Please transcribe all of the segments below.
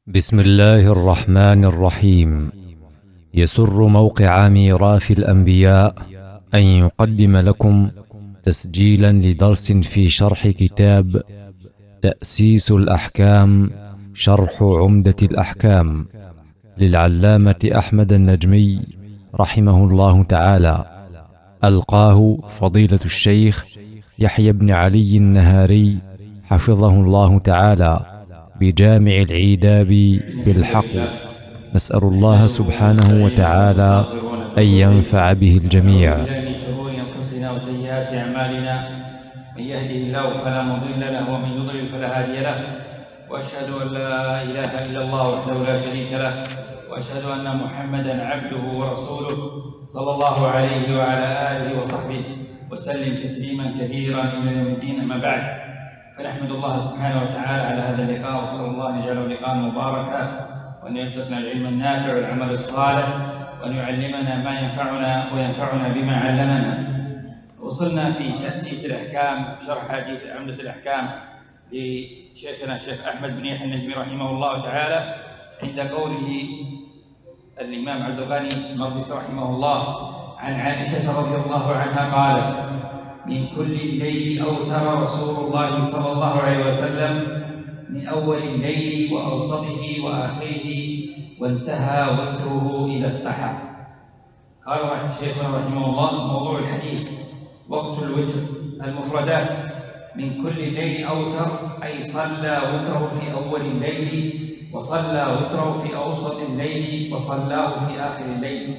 بسم الله الرحمن الرحيم. يسر موقع ميراث الأنبياء أن يقدم لكم تسجيلا لدرس في شرح كتاب تأسيس الأحكام شرح عمدة الأحكام للعلامة أحمد النجمي رحمه الله تعالى، ألقاه فضيلة الشيخ يحيى بن علي النهاري حفظه الله تعالى بجامع العيداب بالحق. نسأل الله سبحانه وتعالى أن ينفع به الجميع. من شرور أنفسنا وسيئات أعمالنا، من يهده الله فلا مضل له ومن يضلل فلا هادي له، وأشهد أن لا إله إلا الله وحده لا شريك له، وأشهد أن محمدا عبده ورسوله صلى الله عليه وعلى آله وصحبه وسلم تسليما كثيرا إلى يوم الدين. أما بعد، فنحمد الله سبحانه وتعالى على هذا اللقاء، وصلى الله أن يجعله لقاء مباركا، وأن يرزقنا العلم النافع والعمل الصالح، وأن يعلمنا ما ينفعنا وينفعنا بما علمنا. وصلنا في تأسيس الأحكام شرح حديث عمدة الأحكام لشيخنا الشيخ أحمد بن يحيى النجمي رحمه الله تعالى عند قوله الإمام عبد الغني المقدسي رحمه الله عن عائشة رضي الله عنها قالت: من كل الليل أوتر رسول الله صلى الله عليه وسلم، من أول الليل وأوسطه وآخره، وانتهى وتره إلى السحر. قال شيخنا رحمه الله: موضوع الحديث وقت الوتر. المفردات: من كل الليل أوتر، أي صلى وتره في أول الليل، وصلى وتره في أوسط الليل، وصلاه في آخر الليل.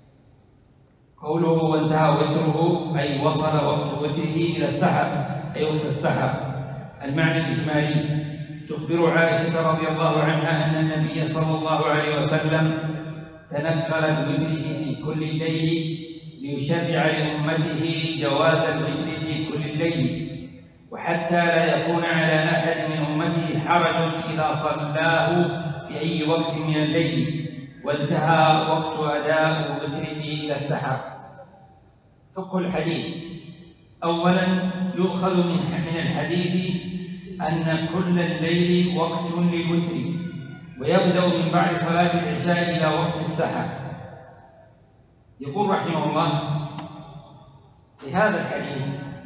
قوله وانتهى وتره أي وصل وقت وتره إلى السحر، أي وقت السحر. المعنى الإجمالي: تخبر عائشة رضي الله عنها أن النبي صلى الله عليه وسلم تنقل بوتره في كل الليل ليشرع لأمته جواز الوتر في كل الليل، وحتى لا يكون على أحد من أمته حرج إذا صلاه في أي وقت من الليل، وانتهى وقت أداء وتره إلى السحر. فقه الحديث: أولا يؤخذ من الحديث أن كل الليل وقت للوتر، ويبدأ من بعد صلاة العشاء إلى وقت السحر. يقول رحمه الله في هذا الحديث،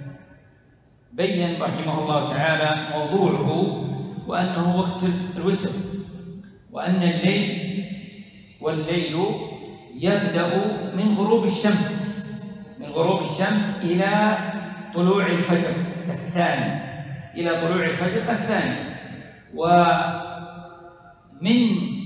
بين رحمه الله تعالى موضوعه، وأنه وقت الوتر، وأن والليل يبدأ من غروب الشمس إلى طلوع الفجر الثاني، ومن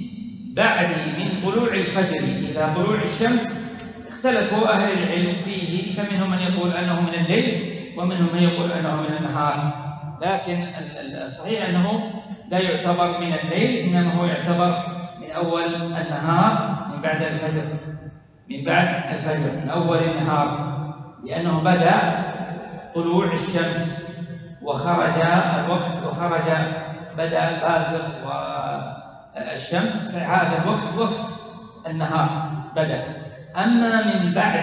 طلوع الفجر إلى طلوع الشمس اختلفوا أهل العلم فيه، فمنهم من يقول أنه من الليل، ومنهم من يقول أنه من النهار، لكن الصحيح أنه لا يعتبر من الليل، إنما هو يعتبر من أول النهار، من بعد الفجر، من أول النهار، لأنه بدأ طلوع الشمس وخرج الوقت، بدأ بازغ والشمس، فهذا الوقت وقت النهار بدأ. أما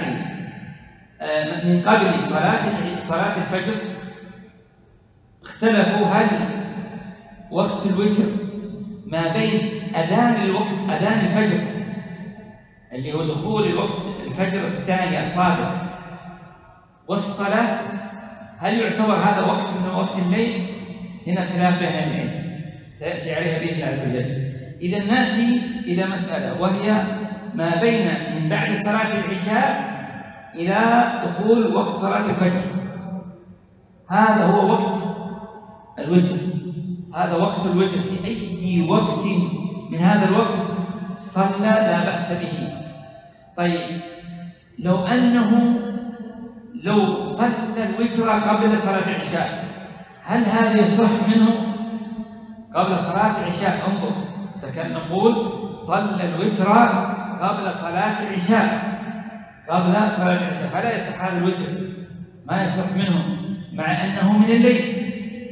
من قبل صلاة الفجر اختلفوا هل وقت الوتر ما بين أذان الفجر اللي هو دخول الوقت الفجر الثاني الصادق والصلاة، هل يعتبر هذا وقت من وقت الليل؟ هنا خلاف بين العلم سيأتي عليها بإذن الله عز وجل. إذا نأتي إلى مسألة، وهي ما بين من بعد صلاة العشاء إلى دخول وقت صلاة الفجر، هذا هو وقت الوتر. في أي وقت من هذا الوقت صلى لا بأس به. طيب، لو صلى الوتر قبل صلاة العشاء، هل هذا يصح منه قبل صلاة العشاء؟ انظر، نقول صلى الوتر قبل صلاة العشاء، فلا يصح هذا الوتر، ما يصح منه، مع أنه من الليل،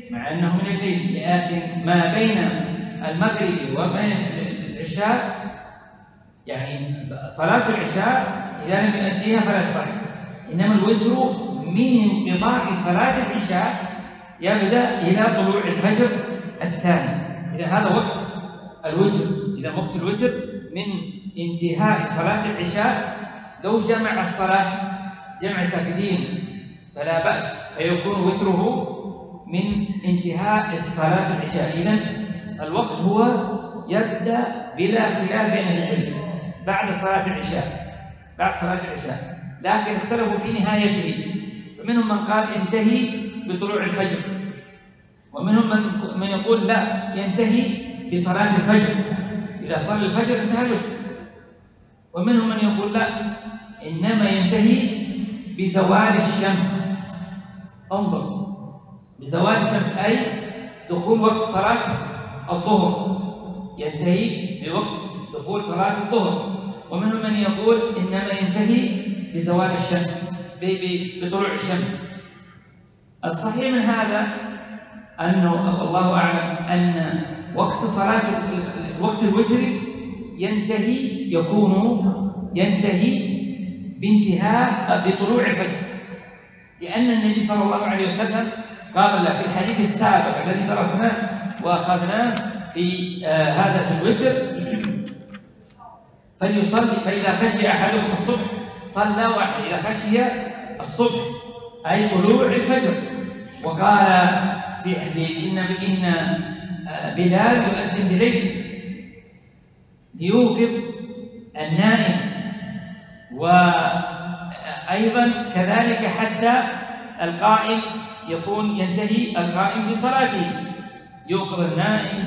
لكن ما بين المغرب وبين العشاء، يعني صلاة العشاء إذا لم يؤديها فلا يصح، إنما الوتر من انقضاء صلاة العشاء يبدأ إلى طلوع الفجر الثاني. إذا هذا الوتر. إذا وقت الوتر من انتهاء صلاة العشاء، لو جمع الصلاة جمع تقديم فلا بأس، فيكون وتره من انتهاء الصلاة العشاء. إذن الوقت هو يبدأ بلا خلاف بين العلم بعد صلاة العشاء، لكن اختلفوا في نهايته، فمنهم من قال ينتهي بطلوع الفجر، ومنهم من يقول لا، ينتهي بصلاة الفجر، إذا صلى الفجر انتهى الوتر، ومنهم من يقول لا، إنما ينتهي بزوال الشمس. انظر، بزوال الشمس أي دخول وقت صلاة الظهر، ينتهي بوقت دخول صلاة الظهر. ومنهم من يقول إنما ينتهي بزوال الشمس، بطلوع الشمس. الصحيح من هذا أنه الله أعلم أن وقت الوتر ينتهي بطلوع الفجر، لأن النبي صلى الله عليه وسلم قال في الحديث السابق الذي درسناه وأخذناه في هذا في الوتر: فليصلي فإذا خشي أحدكم الصبح صلى واحد، إذا خشي الصبح أي طلوع الفجر. وقال إن بلال يؤذن بليل ليوقظ النائم، وأيضا كذلك حتى القائم ينتهي القائم بصلاته، يوقظ النائم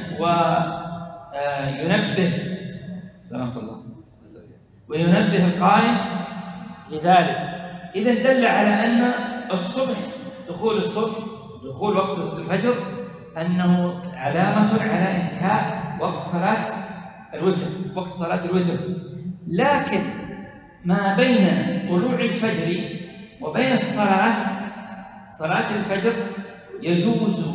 وينبه القائم لذلك. إذن دل على أن الصبح، دخول وقت الفجر، أنه علامة على انتهاء وقت صلاة الوتر. لكن ما بين طلوع الفجر وبين صلاة الفجر يجوز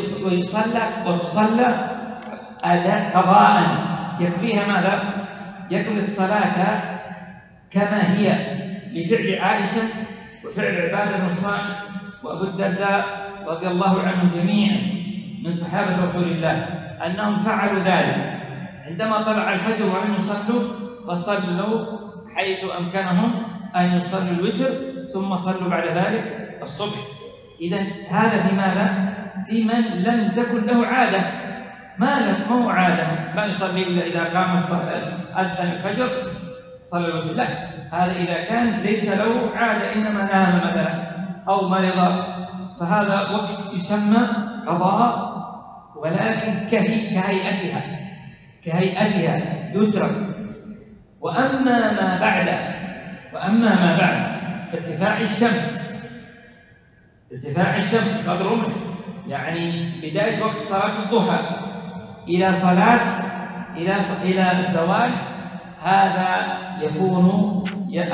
وتصلى قضاء، يقضيها ماذا؟ يقضي الصلاة كما هي، لفعل عائشة وفعل عبادة بن الصامت وأبو الدرداء رضي الله عنهم جميعا من صحابة رسول الله أنهم فعلوا ذلك عندما طلع الفجر ولم يصلوا، فصلوا حيث أمكنهم أن يصلوا الوتر ثم صلوا بعد ذلك الصبح. إذن هذا في ماذا؟ في من لم تكن له عادة، ما هو عادة، ما يصلي إلا إذا قام أذن الفجر صلى الوتر، لا، هذا إذا كان ليس له عادة، إنما نام مثلا أو مرض، فهذا وقت يسمى قضاء، ولكن كهيئتها يترك. وأما ما بعد ارتفاع الشمس قدر رمح، يعني بداية وقت صلاة الضحى إلى الزوال، هذا يكون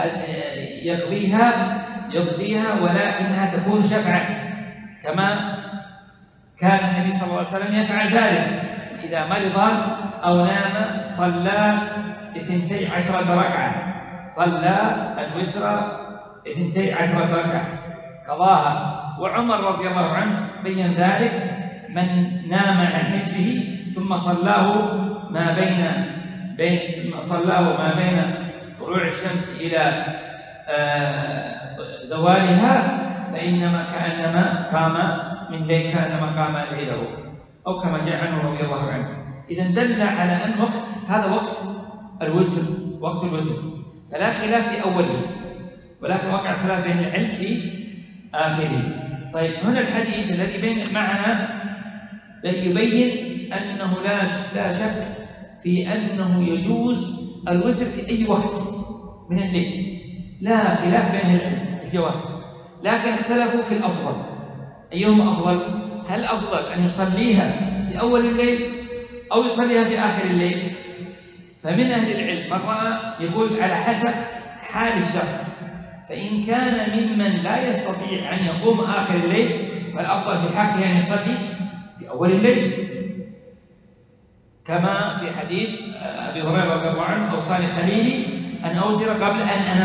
يقضيها ولكنها تكون شفعا، كما كان النبي صلى الله عليه وسلم يفعل ذلك إذا مرض أو نام صلى 12 ركعة، صلى الوتر 12 ركعة قضاها. وعمر رضي الله عنه بين ذلك: من نام عن حزبه ثم صلاه ما بين طلوع الشمس إلى زوالها كأنما قام ليله، أو كما جاء عنه رضي الله عنه. إذن دل على أن هذا وقت الوتر، فلا خلاف في أوله، ولكن وقع خلاف بين العلم في آخره. طيب، هنا الحديث الذي بين معنا يبين أنه لا شك في أنه يجوز الوتر في أي وقت من الليل، لا خلاف بين العلم في الجواز، لكن اختلفوا في الأفضل. أيهما أفضل؟ هل أفضل أن يصليها في أول الليل أو يصليها في آخر الليل؟ فمن أهل العلم من رأى يقول على حسب حال الشخص، فإن كان ممن لا يستطيع أن يقوم آخر الليل فالأفضل في حقه أن يصلي في أول الليل، كما في حديث أبي هريرة رضي الله عنه: أوصاني خليلي أن أوتر قبل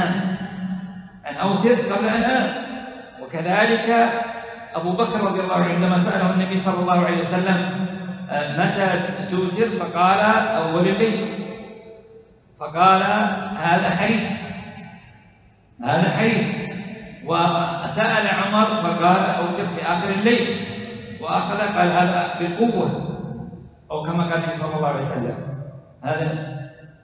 أن أنام. وكذلك أبو بكر رضي الله عنه عندما سأله النبي صلى الله عليه وسلم متى توتر؟ فقال أول الليل، فقال هذا حريص، هذا حريص. وسأل عمر فقال أوتر في آخر الليل، وأخذ قال هذا بالقوة، أو كما قال النبي صلى الله عليه وسلم هذا.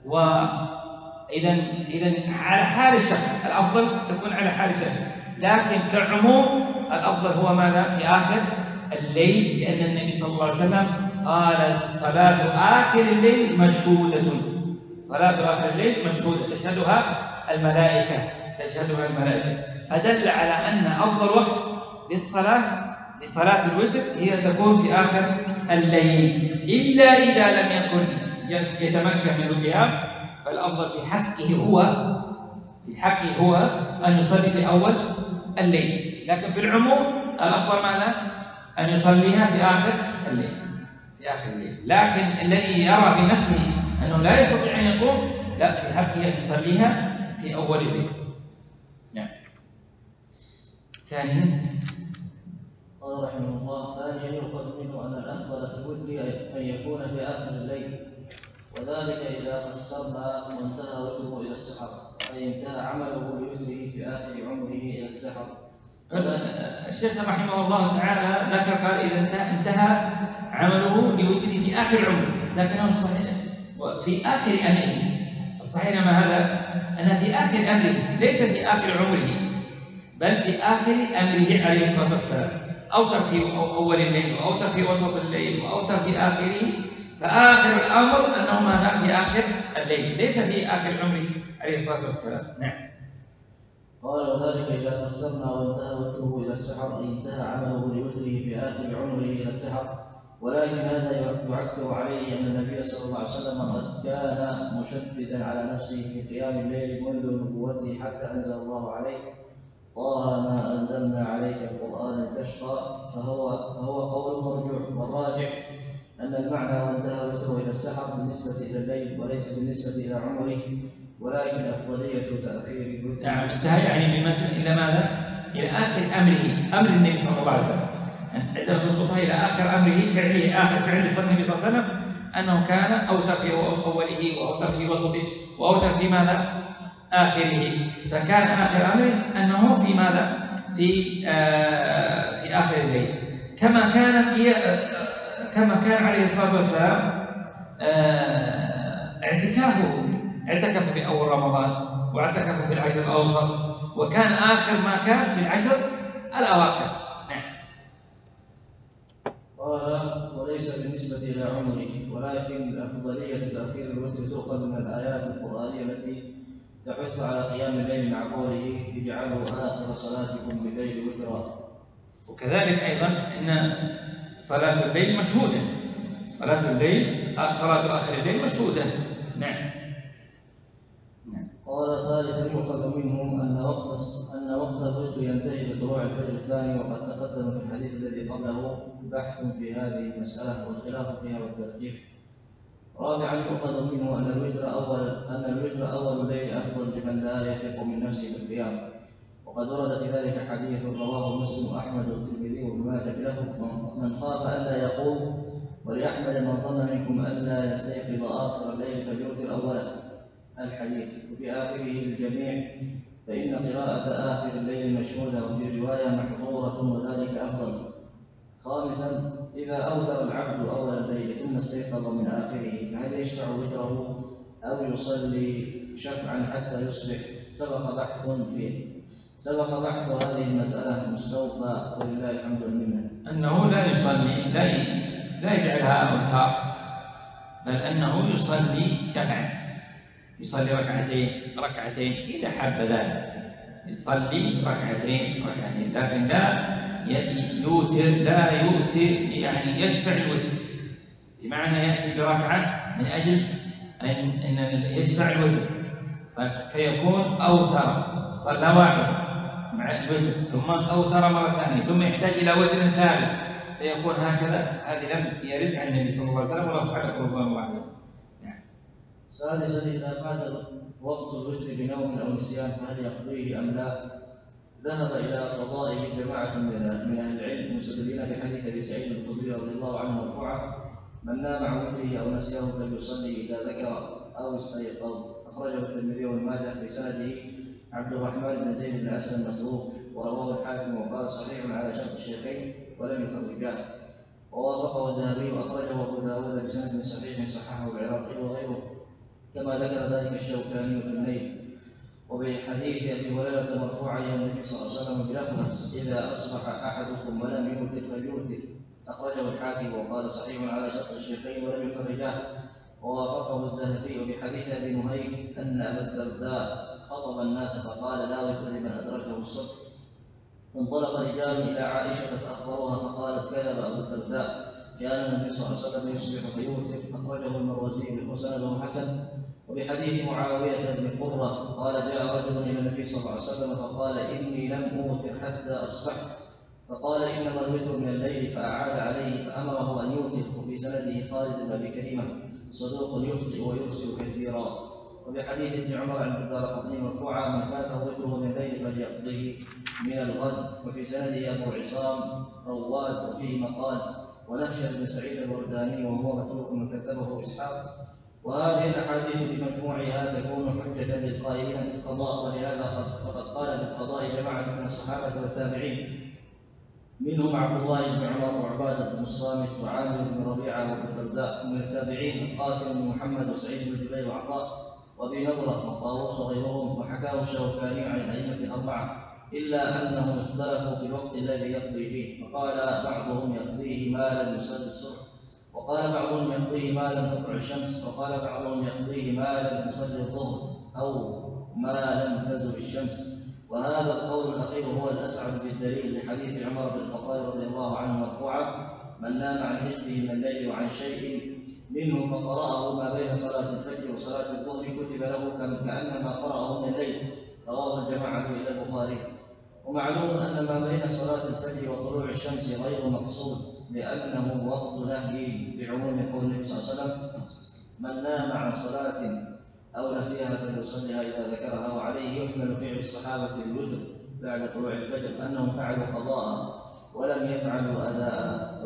إذن على حال الشخص الأفضل تكون على حال الشخص، لكن كعموم الأفضل هو ماذا؟ في آخر الليل، لأن النبي صلى الله عليه وسلم قال صلاة آخر الليل مشهودة، صلاة آخر الليل مشهودة تشهدها الملائكة، تشهدها الملائكة، فدل على أن أفضل وقت لصلاة الوتر هي تكون في آخر الليل، إلا إذا لم يكن يتمكن من القيام، فالأفضل في حقه هو أن يصلي في أول الليل، لكن في العموم الأفضل ماذا؟ أن يصليها في آخر الليل، في آخر الليل. لكن الذي يرى في نفسه أنه لا يستطيع أن يقوم، لا، في حقه أن يصليها في أول الليل. نعم. ثانيا قال رحمه الله: ثانيا يؤخذ منه أن الأفضل في الوتر أن يكون في آخر الليل، وذلك إذا فسرنا وانتهى وتره إلى السحر، أي انتهى عمله بوتره في آخر عمره إلى السحر. الشيخ رحمه الله تعالى ذكر قال إذا انتهى عمله لوتره في آخر عمره، لكنه الصحيح في آخر أمره. الصحيح ما هذا؟ أن في آخر أمره، ليس في آخر عمره، بل في آخر أمره عليه الصلاة والسلام. أوتر في أول الليل، وأوتر في وسط الليل، وأوتر في آخره، فآخر الأمر أنه ماذا؟ في آخر الليل، ليس في آخر عمره عليه الصلاة والسلام. نعم. قال: وذلك إذا فسرنا وانتهى وتره إلى السحر، أي انتهى عمله لوتره في آخر عمره إلى السحر. ولكن هذا يعكر عليه أن النبي صلى الله عليه وسلم قد كان مشددا على نفسه في قيام الليل منذ نبوته حتى أنزل الله عليه: طه ما أنزلنا عليك القرآن لتشقى. فهو قول مرجوح، والراجح أن المعنى وانتهى وتره إلى السحر بالنسبة إلى الليل وليس بالنسبة إلى عمره، ولكن أفضلية تأخير الوتر. نعم، انتهى يعني بالمسجد إلى ماذا؟ إلى آخر أمره، أمر النبي صلى الله عليه وسلم. عندما تضبطها إلى آخر أمره، فعله، آخر فعل النبي صلى الله عليه وسلم أنه كان أوتر في أوله، وأوتر في وسطه، وأوتر في ماذا؟ آخره. فكان آخر أمره أنه في ماذا؟ في آخر الليل، كما كان عليه الصلاة والسلام اعتكف في أول رمضان، واعتكف في العشر الأوسط، وكان آخر ما كان في العشر الأواخر. نعم. قال: وليس بالنسبة إلى عمره، ولكن الأفضلية تأخير الوتر تؤخذ من الآيات القرآنية التي تحث على قيام الليل مع قوله: اجعلوا آخر صلاتكم بالليل وترا. وكذلك أيضا أن صلاة الليل مشهودة، صلاة آخر الليل مشهودة. نعم. قال: ثالثا يؤخذ منهم أن وقت الوتر ينتهي بطلوع الفجر الثاني، وقد تقدم في الحديث الذي قبله بحث في هذه المسألة والخلاف فيها والترجيح. رابعا يؤخذ منه أن الوتر أول الليل أفضل لمن لا يثق من نفسه بالقيام، وقد ورد في ذلك حديث رواه مسلم وأحمد والترمذي وابن ماجه بلفظ: من خاف ألا يقوم، ولأحمد: من ظن منكم ألا يستيقظ آخر الليل فليوتر أوله، الحديث. وفي آخره للجميع، فإن قراءة آخر الليل مشهودة، وفي رواية محظورة، وذلك أفضل. خامسا إذا أوتر العبد أول الليل ثم استيقظ من آخره، فهل يشفع وتره أو يصلي شفعا حتى يصبح؟ سبق بحث هذه المسألة مستوفى، ولله الحمد والمنة. أنه لا يصلي، لا يجعلها أوتار، بل أنه يصلي شفعا، يصلي ركعتين إذا حب ذلك، يصلي ركعتين، لكن لا يوتر يعني يشفع الوتر، بمعنى يأتي بركعة من أجل أن يشفع الوتر، فيكون أوتر، صلى واحد مع الوتر، ثم أوتر مرة ثانية، ثم يحتاج إلى وتر ثالث، فيكون هكذا. هذه لم يرد عن النبي صلى الله عليه وسلم ولا صحابته رضوان الله عليهم. سادسا إذا فات وقت الوتر بنوم أو نسيان فهل يقضيه أم لا؟ ذهب إلى قضائه جماعة من أهل العلم مستدلين بحديث أبي سعيد الخدري رضي الله عنه مرفوعا: من نام عن وتره أو نسيه فليصلي إذا ذكر أو استيقظ. أخرجه الترمذي وابن ماجه بسنده عبد الرحمن بن زيد بن أسلم متروك، ورواه الحاكم وقال صحيح على شرط الشيخين ولم يخرجاه، ووافقه الذهبي وأخرجه أبو داود بسند صحيح صححه العراقي وغيره، كما ذكر ذلك الشوكاني في النيل. وبحديث أبي هريرة مرفوعا إلى النبي صلى الله عليه وسلم بلفظ إذا أصبح أحدكم ولم يوتر فليوتر، أخرجه الحاكم وقال صحيح على شرط الشيخين ولم يخرجاه، ووافقه الذهبي. وبحديث أبي نهيك أن أبا الدرداء خطب الناس فقال لا وتر لمن أدركه الصبح، انطلق رجال إلى عائشة فأخبروها فقالت كذب أبو الدرداء، كان النبي صلى الله عليه وسلم يصبح فيوتر، أخرجه المروزي وسنده حسن. وبحديث معاوية بن قرة قال جاء رجل إلى النبي صلى الله عليه وسلم فقال إني لم أوتر حتى أصبحت، فقال إنما الوتر من الليل، فأعاد عليه فأمره أن يوتر. وفي سنده خالد بن أبي كريمة صدوق يخطئ ويرسل كثيرا. وبحديث ابن عمر عند الدارقطني مرفوعا من فاته وتره من الليل فليقضه من الغد. وفي سنده أبو عصام رواد وفيه مقال، ونخشى بن سعيد الورداني وهو متروك من كذبه إسحاق. وهذه الأحاديث بمجموعها تكون حجة للقائلين في القضاء، ولهذا فقد قال بالقضاء جماعة من الصحابة والتابعين، منهم عبد الله بن عمر وعبادة بن الصامت وعامر بن ربيعة وابن الدرداء. من التابعين القاسم بن محمد وسعيد بن جبير وعطاء وابي نضرة وطاووس وغيرهم، وحكاه الشوكاني عن الأئمة الأربعة، إلا أنهم اختلفوا في الوقت الذي يقضي فيه، فقال بعضهم يقضيه ما لم يصل الصبح، وقال بعضهم يقضيه ما لم تطلع الشمس، وقال بعضهم يقضيه ما لم يصل الظهر أو ما لم تزل الشمس. وهذا القول الأخير هو الأسعد بالدليل لحديث عمر بن الخطاب رضي الله عنه مرفوعا من نام عن حفظه من الليل وعن شيء منه فقرأه ما بين صلاة الفجر وصلاة الظهر كتب له كأنما قرأه من الليل، رواه الجماعة إلى البخاري. ومعلوم أن ما بين صلاة الفجر وطلوع الشمس غير مقصود، لأنه وقت نهي بعموم قول النبي صلى الله عليه وسلم من نام عن صلاة أو نسيها فليصليها إذا ذكرها، وعليه يحمل فعل الصحابة الوتر بعد طلوع الفجر أنهم فعلوا قضاء ولم يفعلوا أداء،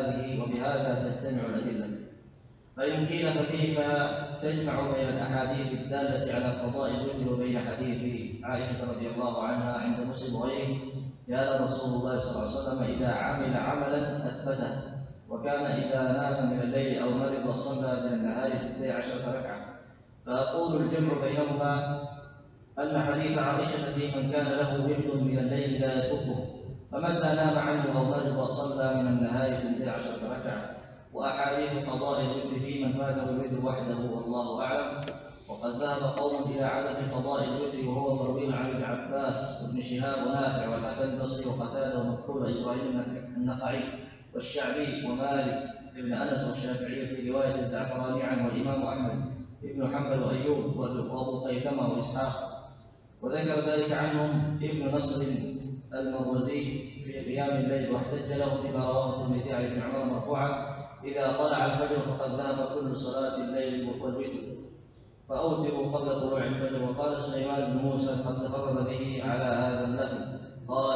وبهذا تجتمع الأدلة. فإن قيل فكيف تجمع بين الأحاديث الدالة على قضاء الوتر وبين حديث عائشة رضي الله عنها عند مسلم وغيره كان رسول الله صلى الله عليه وسلم إذا عمل عملا أثبته، وكان إذا نام من الليل أو مرض صلى من النهار 12 ركعة. فأقول الجمع بينهما أن حديث عائشة في من كان له ورد من الليل لا يتركه، فمتى نام عنه أو مرض صلى من النهار 12 ركعة، وأحاديث قضاء الوتر في من فاته الوتر وحده والله أعلم. وقد ذهب قوم إلى عدم قضاء الوتر وهو مروي عن ابن عباس وابن شهاب ونافع والحسن البصري وقتادة ومقبول إبراهيم النخعي والشعبي ومالك بن أنس والشافعي في رواية الزعفراني عنه والإمام أحمد ابن حنبل وأيوب وأبو خيثمة وإسحاق. وذكر ذلك عنهم ابن نصر المروزي في قيام الليل، واحتج له بما رواه الترمذي عن ابن عمر مرفوعا إذا طلع الفجر فقد ذهب كل صلاة الليل والوتر فأوتروا قبل طلوع الفجر. وقال سليمان بن موسى قد تفرد به على هذا اللفظ، قال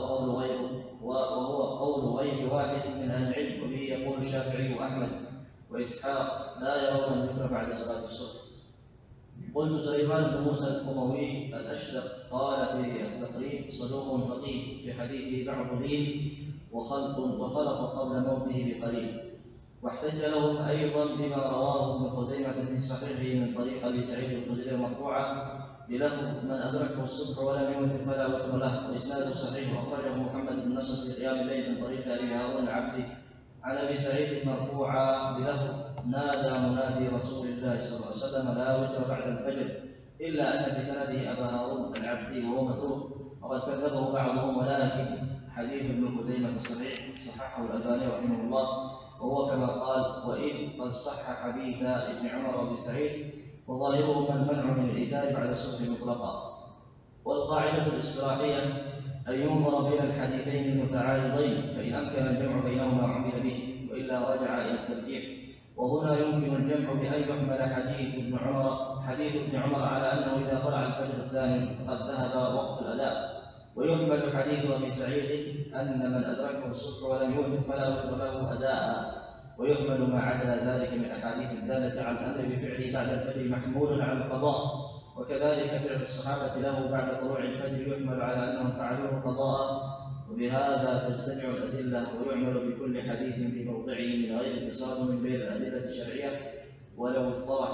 وهو قول غير واحد من أهل العلم، وبه يقول الشافعي وأحمد وإسحاق لا يرون الوتر بعد صلاة الصبح. قلت سليمان بن موسى الأموي الأشدق قال في التقريب صدوق فقيه في حديثه بعض لين وخلط قبل موته بقليل. واحتج لهم أيضا بما رواه ابن خزيمة في صحيحه من طريق أبي سعيد الخدري مرفوعا بلفظ من أدركه الصبح ولم يوتر فلا وتر له، وإسناده صحيح. وأخرجه محمد بن نصر في قيام الليل من طريق أبي هارون العبدي عن أبي سعيد مرفوعا بلفظ نادى منادي رسول الله صلى الله عليه وسلم لا وتر بعد الفجر، إلا أن في سنده أبا هارون العبدي وهو متروك وقد كذبه بعضهم، ولكن حديث ابن خزيمة صحيح صححه الألباني رحمه الله، وهو كما قال وإذ قد صح حديث ابن عمر وابن سعيد وظاهرهما المنع من الإيثار بعد الصبح مطلقا. والقاعدة الاصطلاحية أن ينظر بين الحديثين المتعارضين، فإن أمكن الجمع بينهما عمل به، وإلا رجع إلى الترجيح. وهنا يمكن الجمع بأن يحمل حديث ابن عمر على أنه إذا طلع الفجر الثاني فقد ذهب وقت الأداء، ويحمل حديث أبي سعيد أن من أدركه الصبح ولم يوتر فلا وتر له أداء، ويحمل ما عدا ذلك من أحاديث الدالة على الأمر بفعله بعد الفجر محمول على القضاء، وكذلك فعل الصحابة له بعد طلوع الفجر يحمل على أنهم فعلوه قضاء، وبهذا تجتمع الأدلة ويعمل بكل حديث في موضعه من غير تصادم بين الأدلة الشرعية ولا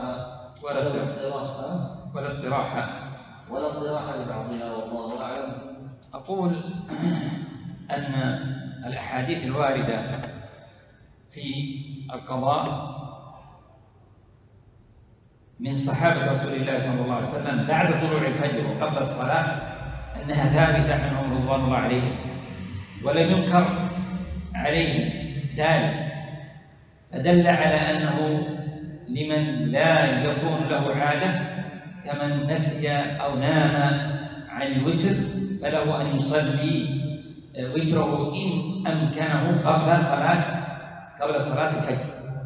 اضطراح لبعضها، والله أعلم. أقول أن الأحاديث الواردة في القضاء من صحابة رسول الله صلى الله عليه وسلم بعد طلوع الفجر وقبل الصلاة أنها ثابتة عنهم رضوان الله عليهم، ولم ينكر عليهم ذلك، فدل على أنه لمن لا يكون له عادة كمن نسي أو نام عن الوتر فله أن يصلي وتره إن أمكنه قبل صلاة الفجر،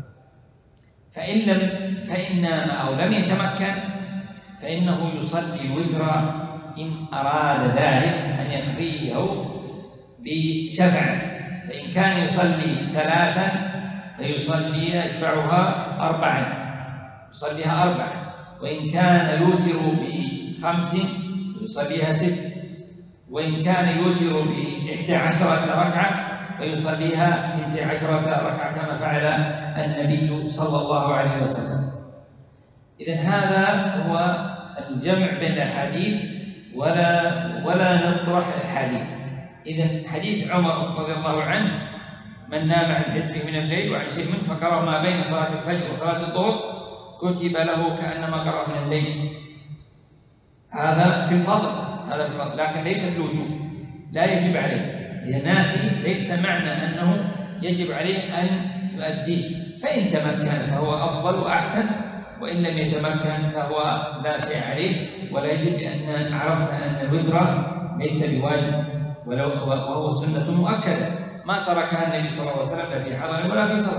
فإن أو لم يتمكن فإنه يصلي الوتر إن أراد ذلك أن يقضيه بشفع، فإن كان يصلي 3 فيصلي يشفعها 4، يصليها 4، وإن كان يوتر ب5 فيصليها 6، وإن كان يوتر ب11 ركعة فيصليها 12 ركعة كما فعل النبي صلى الله عليه وسلم. إذن هذا هو الجمع بين الحديث ولا نطرح الحديث. إذن حديث عمر رضي الله عنه من نام عن حزبه من الليل وعن شيء منه فقرأ ما بين صلاة الفجر وصلاة الظهر كتب له كأنما قرأ من الليل، هذا في الفضل، لكن ليس في الوجوب، لا يجب عليه. إذا ناتي ليس معنى أنه يجب عليه أن يؤديه، فإن تمكن فهو أفضل وأحسن، وإن لم يتمكن فهو لا شيء عليه ولا يجب، لأن عرفنا أن الوتر ليس بواجب وهو سنة مؤكدة ما تركها النبي صلى الله عليه وسلم لا في حضر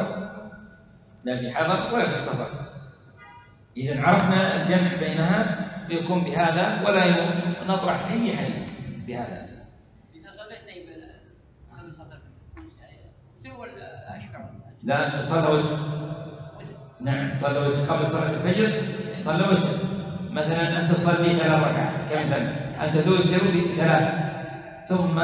ولا في سفر. إذا عرفنا الجمع بينها يكون بهذا ولا نطرح أي حديث بهذا. إذا صليت قبل صلاة الفجر ولا أشفع؟ لا، صلى وتر. نعم، صلى وتر قبل صلاة الفجر، صلى وتر. مثلا أنت تصلي 3 ركعات كمثلا، أنت توتر ب3 ثم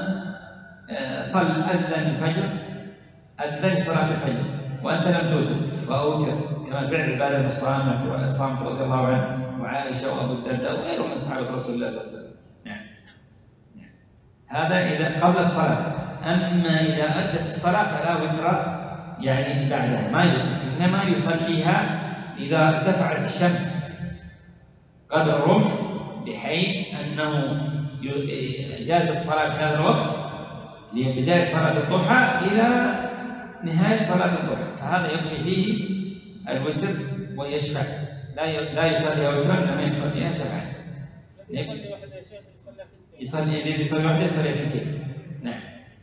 أذن الفجر، أذن صلاة الفجر وأنت لم توتر فأوتر، كما فعل عبادة بن الصامت رضي الله عنه وعائشة وأبو الدرداء وغيرهم من صحابة رسول الله صلى الله عليه وسلم. نعم. هذا إذا قبل الصلاة. أما إذا أدت الصلاة فلا وتر يعني بعدها، ما يوتر، إنما يصليها إذا ارتفعت الشمس قدر الرمح بحيث أنه جاز الصلاة في هذا الوقت لبداية صلاة الضحى إلى نهاية صلاة الضحى، فهذا يقضي فيه الوتر ويشفع، لا يصلي وترا إنما يصليها شفعا. يصلي واحدة يا شيخ، يصلي واحدة يصلي 2. نعم.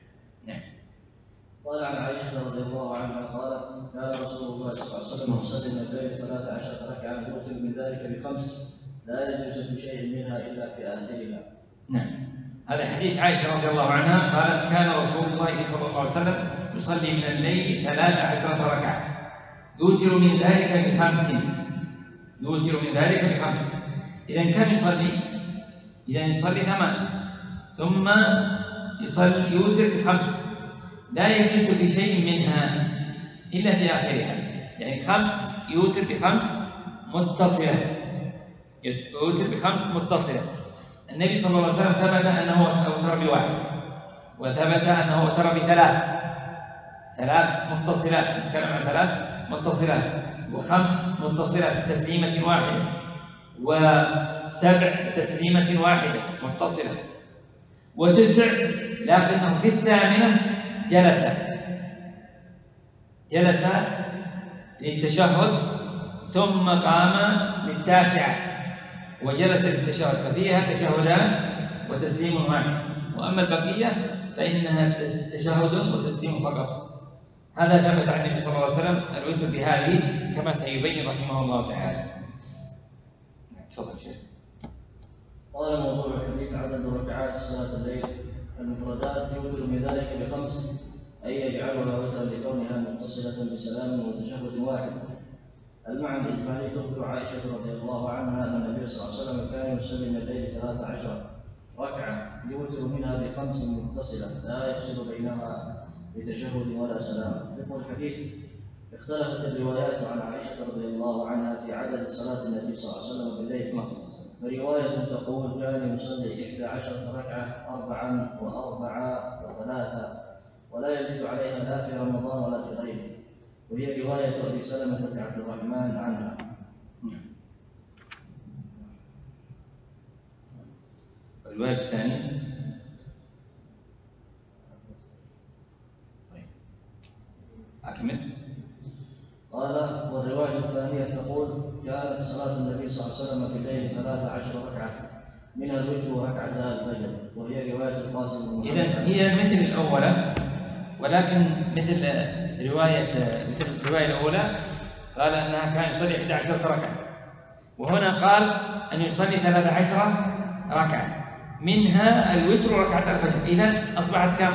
قال عن عائشة رضي الله عنها قالت كان رسول الله صلى الله عليه وسلم يصلي من الليل 13 ركعة يوتر من ذلك ب5 لا يجوز في شيء منها إلا في آخرها. نعم، هذا حديث عائشة رضي الله عنها قالت كان رسول الله صلى الله عليه وسلم يصلي من الليل 13 ركعة يوتر من ذلك ب5. إذن كم يصلي؟ إذن يصلي 8 ثم يوتر ب5، لا يجوز في شيء منها إلا في آخرها، يعني 5 يوتر ب5 متصلة، النبي صلى الله عليه وسلم ثبت أنه أوتر ب1 وثبت أنه أوتر ب3 متصلات، نتكلم عن 3 متصلات و5 متصلات بتسليمة واحدة و7 بتسليمة واحدة متصلة و9، لكنه في 8 جلس للتشهد ثم قام لل9 وجلس للتشهد، ففيها تشهدان وتسليم واحد، وأما البقية فإنها تشهد وتسليم فقط. هذا ثبت عن النبي صلى الله عليه وسلم الوتر بهذه كما سيبين رحمه الله تعالى. تفضل شيخ. قال موضوع الحديث عدد ركعات صلاة الليل المفردات يوتر من ذلك ب5 أي يجعلها وترا لكونها متصلة بسلام وتشهد واحد. المعنى الإجمالي تخبر عائشة رضي الله عنها أن النبي صلى الله عليه وسلم كان يصلي من الليل 13 ركعة يوتر منها ب5 متصلة لا يفصل بينها بتشهد ولا سلام. فقه الحديث: اختلفت الروايات عن عائشة رضي الله عنها في عدد صلاة النبي صلى الله عليه وسلم بالليل، فرواية تقول كان يصلي 11 ركعة 4 و4 و3 ولا يزيد عليها لا في رمضان ولا في غيره، وهي رواية أبي سلمة بن عبد الرحمن عنها. الرواية الثانية أكمل. قال: والرواية الثانية تقول كانت صلاة النبي صلى الله عليه وسلم بالليل 13 ركعة منها الوتر وركعتها الفجر، وهي رواية القاسم. إذن هي مثل الأولى، ولكن مثل الرواية الأولى قال أنها كان يصلي 11 ركعة، وهنا قال أن يصلي 13 ركعة منها الوتر وركعة الفجر. إذن أصبحت كم؟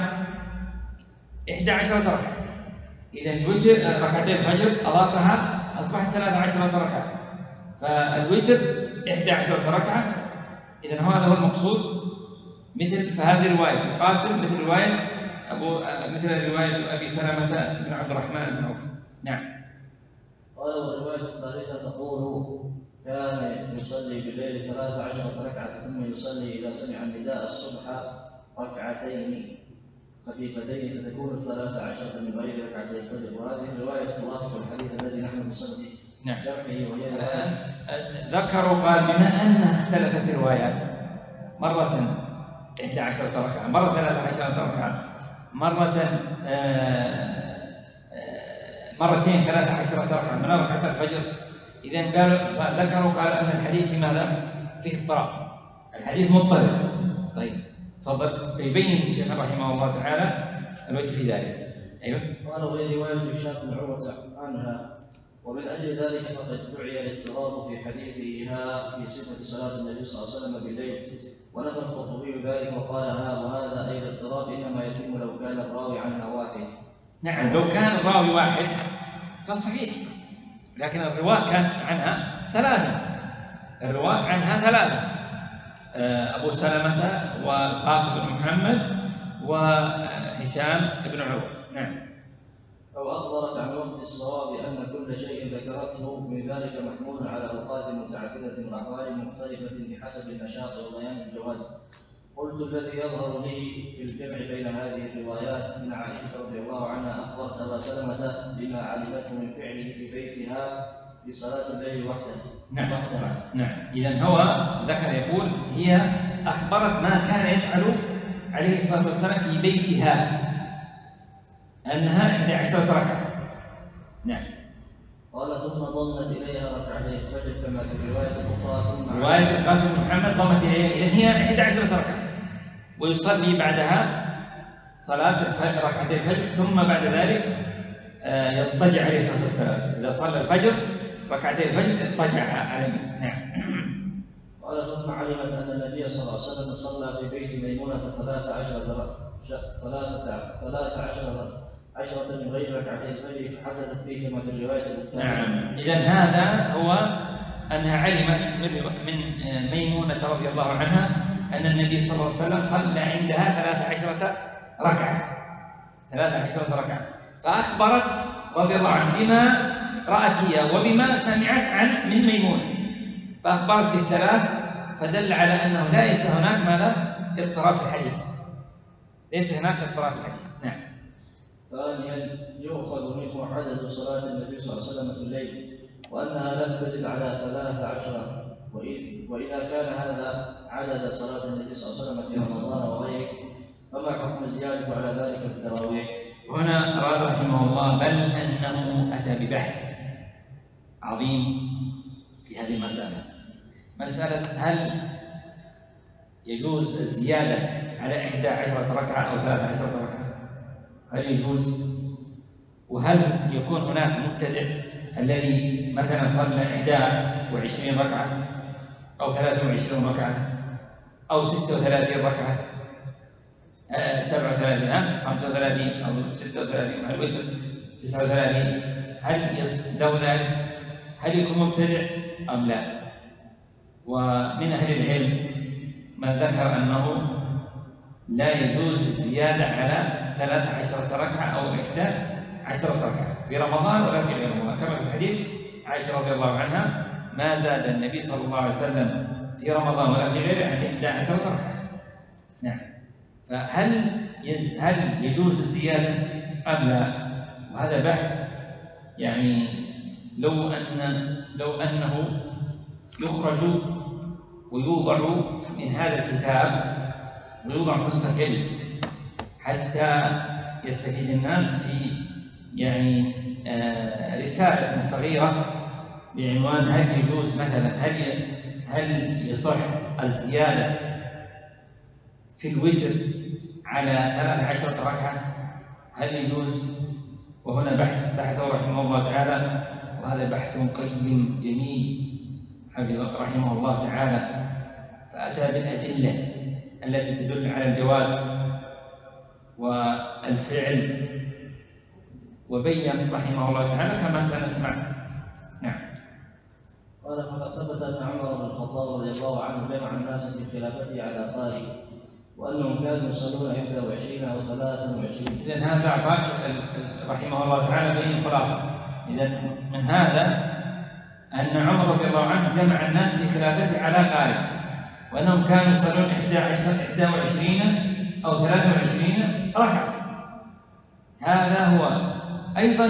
11 ركعة. إذن الوتر ركعتين الفجر أضافها أصبحت 13 ركعة، فالوتر 11 ركعة. إذن هذا هو المقصود. فهذه رواية القاسم مثل رواية أبي سلمة بن عبد الرحمن بن عوف. نعم. قال: والرواية الثالثة تقول كان يصلي بالليل 13 ركعة ثم يصلي إذا سمع النداء الصبح ركعتين خفيفتين فتكون 13 من غير ركعتي الفجر. وهذه الرواية توافق الحديث الذي نحن بصدده شرحه. وهي ذكروا قال بما أنها اختلفت الروايات، مرة 11 ركعة، مرة 13 ركعة، مرتين 13 ركعة من ركعة الفجر. إذن ذكروا أن الحديث في ماذا؟ فيه اضطراب، الحديث مضطرب. طيب تفضل، سيبين الشيخ رحمه الله تعالى الوجه في ذلك. أيوه. قال: وهي رواية هشام بن عروة عنها، ومن أجل ذلك فقد دعي الاضطراب في حديثها في صفة صلاة النبي صلى الله عليه وسلم بالليل، ونفى القرطبي ذلك وقال: وهذا أي الاضطراب إنما يتم لو كان الراوي عنها واحد. نعم، لو كان الراوي واحد كان صحيح، لكن الرواة كان عنها ثلاثة، أبو سلمة وقاسم بن محمد وهشام بن عروة. نعم. أو أخبرت عن وقت الصواب أن كل شيء ذكرته من ذلك محمول على أوقات متعددة وأحوال مختلفة بحسب النشاط وبيان الجواز. قلت: الذي يظهر لي في الجمع بين هذه الروايات من عائشة رضي الله عنها أخبرت أبا سلمة بما علمته من فعله في بيتها في صلاة الليل وحده. نعم. إذن هو ذكر يقول هي أخبرت ما كان يفعل عليه الصلاة والسلام في بيتها أنها 11 ركعة. نعم. قال: ثم ضمت إليها ركعتي الفجر كما في الرواية الأخرى. ثم رواية القاسم بن محمد ضمت إليها، إذن هي 11 ركعة، ويصلي بعدها صلاة ركعتي الفجر، ثم بعد ذلك يضطجع عليه الصلاة والسلام. إذا صلى الفجر ركعتي الفجر اضطجع عليه. نعم. قال: ثم علمت أن النبي صلى الله عليه وسلم صلى في بيت ميمونة 13 من غير ركعتي الفجر فحدثت به كما في الرواية الثانية. نعم. إذن هذا هو أنها علمت من ميمونة رضي الله عنها أن النبي صلى الله عليه وسلم صلى عندها 13 ركعة، فأخبرت رضي الله عنها بما رأت هي وبما سمعت من ميمونة، فأخبرت بالثلاث، فدل على أنه ليس هناك ماذا؟ اضطراب في الحديث، ليس هناك اضطراب في الحديث. نعم. ثانيا يؤخذ منه عدد صلاة النبي صلى الله عليه وسلم في الليل، وأنها لم تزد على 13، وإذا كان هذا عدد صلاة النبي صلى الله عليه وسلم في رمضان وغيره فما حكم الزيادة على ذلك في التراويح؟ هنا أراد رحمه الله بل أنه أتى ببحث عظيم في هذه المسألة، مسألة هل يجوز الزيادة على 11 ركعة أو 13 ركعة؟ هل يجوز؟ وهل يكون هناك مبتدع الذي مثلا صلى 21 ركعة أو 23 ركعة أو 36 ركعة؟ 37 35 أو 36 مع الوتر 39، هل له ذلك؟ هل يكون مبتدع أم لا؟ ومن أهل العلم من ذكر أنه لا يجوز الزيادة على 13 ركعة أو 11 ركعة في رمضان ولا في غير رمضان، كما في حديث عائشة رضي الله عنها: ما زاد النبي صلى الله عليه وسلم في رمضان ولا في غيره عن 11 ركعة. نعم. فهل يجوز الزيادة أم لا؟ وهذا بحث يعني لو أنه يخرج ويوضع من هذا الكتاب ويوضع مستقل حتى يستفيد الناس في يعني رسالة صغيرة بعنوان: هل يجوز مثلا هل يصح الزيادة في الوتر على 13 ركعة؟ هل يجوز؟ وهنا بحثه رحمه الله تعالى، وهذا بحث قيم جميل رحمه الله تعالى، فأتى بالأدلة التي تدل على الجواز والفعل، وبين رحمه الله تعالى كما سنسمع. نعم. قال: فقد ثبت أن عمر بن الخطاب رضي الله عنه جمع الناس في خلافته على قارئ، وأنهم كانوا يصلون 21 أو 23. إذن هذا أعطاك رحمه الله تعالى بين الخلاصة. إذن من هذا أن عمر رضي الله عنه جمع الناس في خلافته على قارئ، وأنهم كانوا يصلون 21 أو 23 ركعة. هذا هو أيضا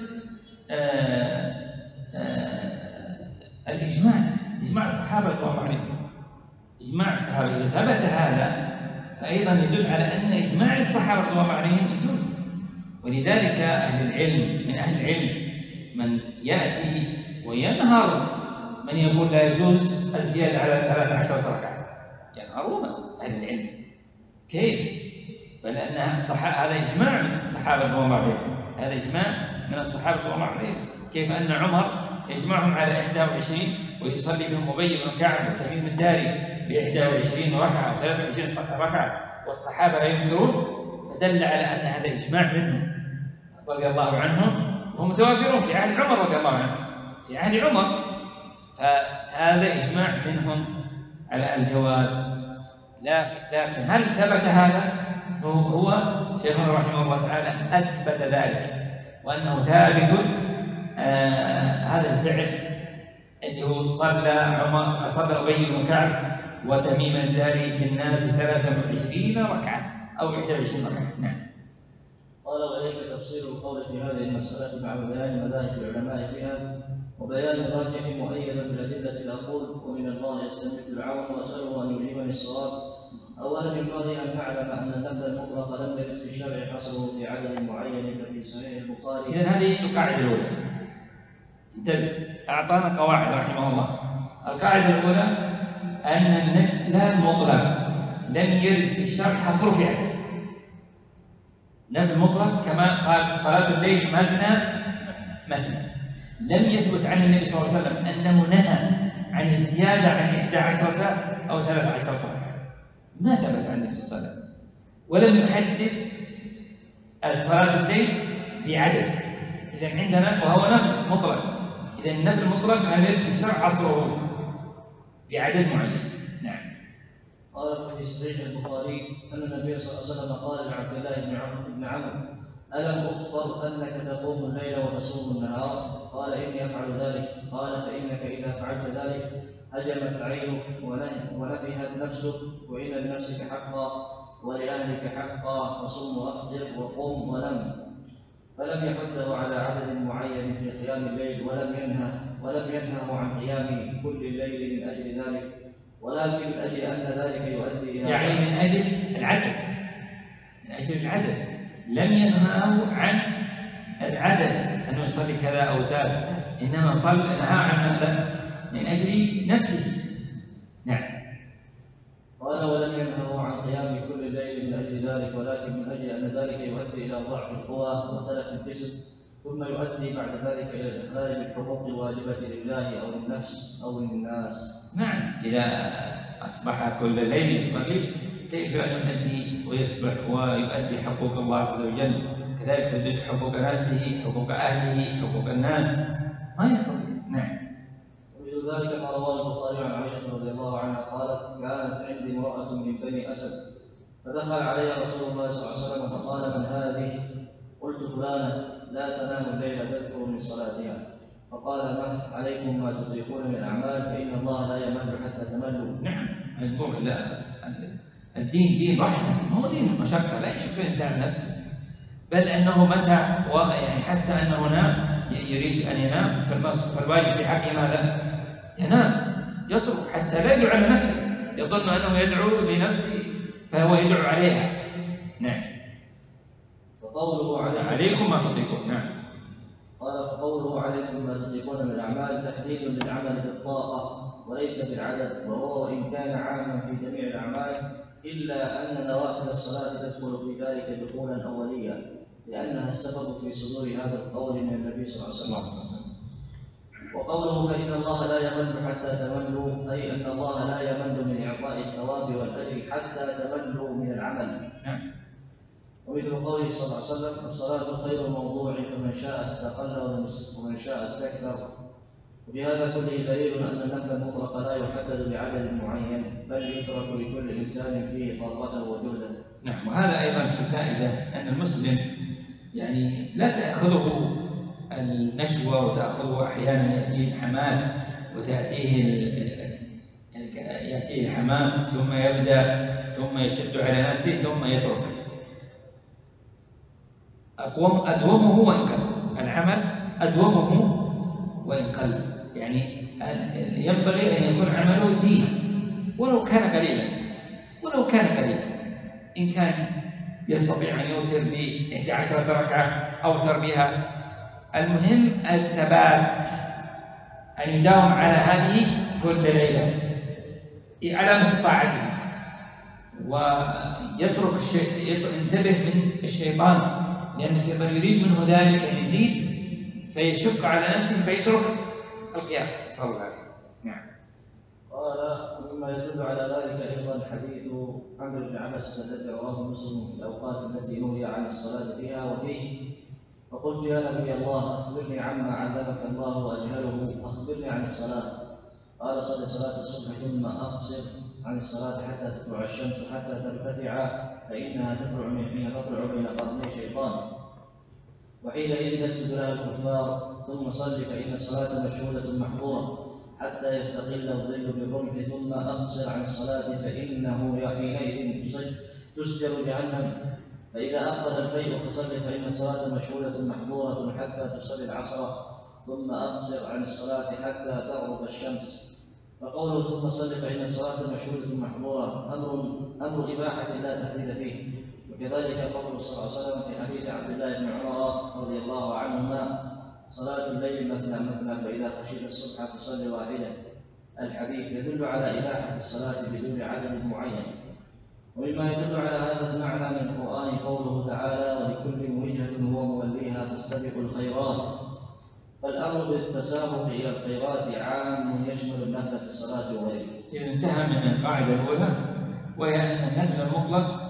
إجماع الصحابة رضي الله عنهم. إجماع الصحابة إذا ثبت هذا فأيضا يدل على أن إجماع الصحابة رضي الله عنهم يجوز. ولذلك من أهل العلم من يأتي وينهر من يقول لا يجوز الزيادة على 13 ركعة، ينهرون أهل العلم. كيف؟ بل أن هذا إجماع من الصحابة رضي الله عنهم، هذا إجماع من الصحابة رضي الله عنهم. كيف أن عمر يجمعهم على 21 ويصلي بهم أبي بن كعب وتميم الداري ب 21 ركعة أو 23 ركعة والصحابة لا ينكرون، فدل على أن هذا إجماع منهم رضي الله عنهم، وهم متوافرون في عهد عمر رضي الله عنه، في عهد عمر، فهذا إجماع منهم على الجواز. لكن هل ثبت هذا؟ هو شيخنا رحمه الله تعالى أثبت ذلك، وأنه ثابت هذا الفعل اللي هو صلى أبي بن كعب وتميم الداري بالناس 23 ركعة أو 21 ركعة. نعم. قال: وإليك تفسير القول في هذه المسألة مع بيان مذاهب العلماء فيها وبيان الراجح مؤيدا بالأدلة. أقول: ومن الله يستمد العون وأسأله أن يلهمني الصواب. أولا ينبغي أن نعلم أن النفل المطلق لم يرد في الشرع حصره في عدد معين كفي صحيح البخاري. إذن هذه القاعدة الأولى. انتبه، أعطانا قواعد رحمه الله. القاعدة الأولى أن النفل المطلق لم يرد في الشرع حصره في عدد. نفل مطلق كما قال صلاة الليل مثنى، لم يثبت عن النبي صلى الله عليه وسلم أنه نهى عن الزيادة عن 11 أو 13 ركعة، ما ثبت عن النبي صلى الله عليه وسلم، ولم يحدد صلاة الليل بعدد. إذن عندنا وهو نفل مطلق، إذن النفل المطلق لم يرد في الشرع حصره بعدد معين. نعم. قال في صحيح البخاري أن النبي صلى الله عليه وسلم قال لعبد الله بن عمرو: ألم أخبر أنك تقوم الليل وتصوم النهار؟ قال: إني أفعل ذلك. قال: فإنك إذا فعلت ذلك هجمت عينك ونفهت نفسك، وإن لنفسك حقا ولأهلك حقا، فصم وأفطر وقم ونم. فلم يحده على عدد معين في قيام الليل، ولم ينهه عن قيام كل الليل من أجل ذلك، ولكن من أجل أن ذلك يؤدي إلى يعني من أجل العدد، لم ينهاه عن العدد أنه يصلي كذا أو زاد، إنما نهى عن ماذا؟ من أجل نفسه. نعم. قال: ولم ينهه عن قيام كل الليل من أجل ذلك، ولكن من أجل أن ذلك يؤدي إلى ضعف القوى وتلف الجسم، ثم يؤدي بعد ذلك إلى الإخلال بالحقوق الواجبة لله أو للنفس أو للناس. نعم. إذا أصبح كل ليل يصلي كيف أن يؤدي ويصلح ويؤدي حقوق الله عز وجل، كذلك يؤدي حقوق نفسه، حقوق أهله، حقوق الناس، ما يستطيع. نعم. ومثل ذلك ما رواه البخاري عن عائشة رضي الله عنها قالت: كانت عندي امرأة من بني أسد، فدخل عليها رسول الله صلى الله عليه وسلم فقال: من هذه؟ قلت: فلانة لا تنام الليل تذكر من صلاتها. فقال: مه عليكم ما تطيقون من الأعمال فإن الله لا يمل حتى تملوا. نعم، انظر الدين دين رحمة، ما هو دين مشقة، لا يشق الإنسان نفسه، بل أنه متى يعني حس أنه نام يريد أن ينام، فالواجب في حقه ماذا؟ ينام، يترك حتى لا يدعو على نفسه، يظن أنه يدعو لنفسه فهو يدعو عليها. نعم. فقوله عليكم ما تطيقون. نعم. قال: فقوله عليكم ما تطيقون من الأعمال تحديد للعمل بالطاقة وليس بالعدد، وهو إن كان عاما في جميع الأعمال، إلا أن نوافل الصلاة تدخل في ذلك دخولا أوليا، لأنها السبب في صدور هذا القول من النبي صلى الله عليه وسلم. وقوله فإن الله لا يمل حتى تملوا، أي أن الله لا يمل من إعطاء الثواب والأجر حتى تملوا من العمل. ومثل قوله صلى الله عليه وسلم: الصلاة خير موضوع فمن شاء استقل ومن شاء استكثر. وفي هذا كله دليل أن النفل المطلق لا يحدد بعدد معين، بل يترك لكل إنسان فيه طاقته وجهده. نعم. وهذا أيضا في فائدة أن المسلم يعني لا تأخذه النشوة وتأخذه أحيانا يأتيه الحماس يأتيه الحماس ثم يبدأ ثم يشد على نفسه ثم يترك. أدومه وإن قل العمل، أدومه وإن قل، يعني ينبغي أن يكون عمله دين ولو كان قليلا، إن كان يستطيع أن يوتر ب11 ركعة أوتر بها. المهم الثبات، أن يداوم على هذه كل ليلة على استطاعته، ويترك ينتبه من الشيطان، لأن الشيطان يريد منه ذلك أن يزيد فيشق على نفسه فيترك القيام. صلى الله عليه وسلم. نعم. قال: ومما يدل على ذلك أيضا حديث عمرو بن عبسة الذي رواه مسلم في الأوقات التي نهي عن الصلاة فيها وفيه: فقلت: يا نبي الله، أخبرني عما علمك الله وأجهله، أخبرني عن الصلاة. قال: صل صلاة الصبح ثم أقصر عن الصلاة حتى تطلع الشمس حتى ترتفع، فإنها تطلع بين قرني شيطان، وحينئذ يسجد لها الكفار. ثم صل فإن الصلاة مشهودة محظورة حتى يستقل الظل بالرمح. ثم أقصر عن الصلاة فإنه حينئذ تسجر جهنم. فإذا أقبل الفيء فصل فإن الصلاة مشهودة محظورة حتى تصلي العصر. ثم أقصر عن الصلاة حتى تغرب الشمس. فقوله ثم صل فإن الصلاة مشهودة محظورة أمر إباحة لا تحديد فيه. وكذلك قوله صلى الله عليه وسلم في حديث عبد الله بن عمر رضي الله عنهما: صلاة الليل مثنى مثنى، فإذا خشيت الصبح فصل واحدة. الحديث يدل على إباحة الصلاة بدون عدد معين. ومما يدل على هذا المعنى من القرآن قوله تعالى: ولكل وجهة هو موليها فاستبقوا الخيرات. فالأمر بالتسابق إلى الخيرات عام يشمل النفل في الصلاة وغيره. إذا انتهى من القاعدة الأولى، وهي أن النفل المطلق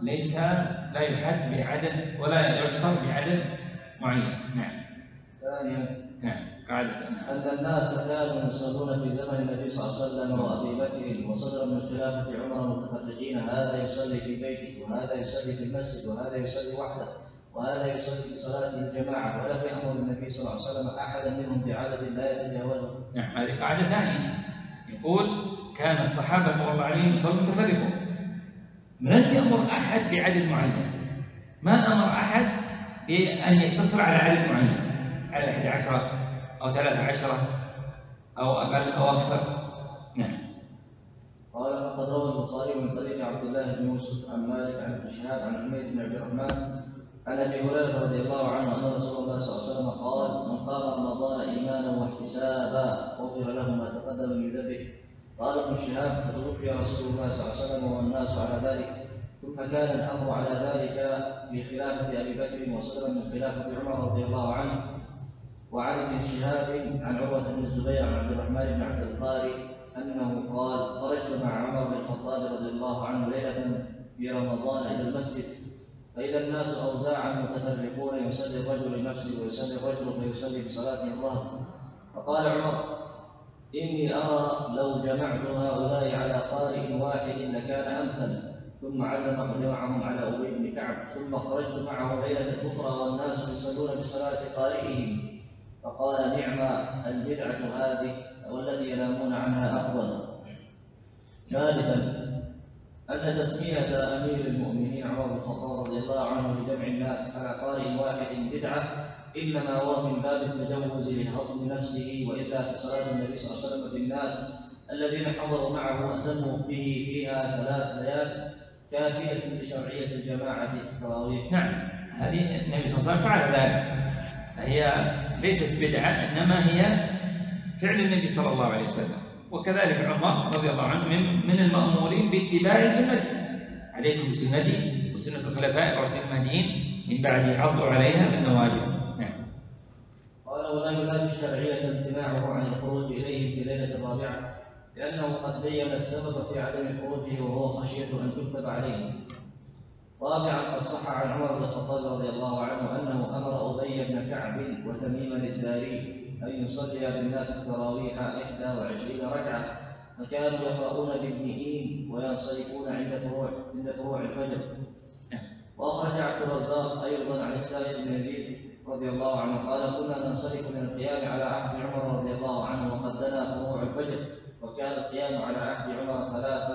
لا يحد بعدد ولا يحصر بعدد معين. نعم. ثانيا، نعم، قاعدة أن الناس كانوا يصلون في زمن النبي صلى الله عليه وسلم وأبي بكر وصدر من خلافة عمر متفرقين، هذا يصلي في بيته وهذا يصلي في المسجد وهذا يصلي وحده وهذا يصلي بصلاته الجماعة، ولم يأمر النبي صلى الله عليه وسلم أحدا منهم بعدد لا يتجاوزه. نعم، هذه قاعدة ثانية. يقول كان الصحابة رضي الله عنهم يصلون متفرقون، لم يأمر أحد بعدد معين، ما أمر أحد بأن يقتصر على عدد معين، على 11 أو 13 أو أقل أو أكثر. نعم. قال: فقد روى البخاري من طريق عبد الله بن يوسف عن مالك عن ابن شهاب عن حميد بن عبد الرحمن عن ابي هريره رضي الله عنه ان رسول الله صلى الله عليه وسلم قال: من قام رمضان ايمانا واحتسابا غفر له ما تقدم من ذنبه. قال ابن شهاب: فتوفي رسول الله صلى الله عليه وسلم والناس على ذلك، ثم كان الامر على ذلك في خلافه ابي بكر وصدر من خلافه عمر رضي الله عنه. وعن ابن شهاب عن عروه بن الزبير عن عبد الرحمن بن عبد القاري انه قال: خرجت مع عمر بن الخطاب رضي الله عنه ليله المسجد، فإذا الناس أوزاعا متفرقون يصلي الرجل لنفسه ويصلي الرجل فيصلي بصلاته الظهر. فقال عمر: إني أرى لو جمعت هؤلاء على قارئ واحد لكان أمثل. ثم عزم فجمعهم على أبي بن كعب، ثم خرجت معه ليلة أخرى والناس يصلون بصلاة قارئهم، فقال: نعم البدعة هذه والتي ينامون عنها أفضل. ثالثا أن تسمية أمير المؤمنين عمر بن الخطاب رضي الله عنه لجمع الناس على قارئ واحد بدعة، إنما هو من باب التجوز لهضم نفسه، وإلا في صلاة النبي صلى الله عليه وسلم بالناس الذين حضروا معه أتموا به فيها 3 ليال كافية لشرعية الجماعة في التراويح. نعم، هذه النبي صلى الله عليه وسلم فعل ذلك، فهي ليست بدعة إنما هي فعل النبي صلى الله عليه وسلم. وكذلك عمر رضي الله عنه من المأمورين باتباع سنته، عليكم بسنتي وسنة الخلفاء الراشدين المهديين من بعد عضوا عليها بالنواجذ. قال: ولا ينافي الشرعية امتناعه عن الخروج إليهم في ليلة الرابعة، لأنه قد بين السبب في عدم خروجه وهو خشية أن تكتب عليه. رابعا، قد صح عن عمر بن الخطاب رضي الله عنه أنه أمر أبي بن كعب وتميما الداري أن يصلي بالناس التراويح 21 ركعة، فكانوا يقرؤون بالمئين وينصرفون عند طلوع الفجر. وأخرج عبد الرزاق أيضا عن السائب بن يزيد رضي الله عنه قال: كنا ننصرف من القيام على عهد عمر رضي الله عنه وقد دنا طلوع الفجر، وكان القيام على عهد عمر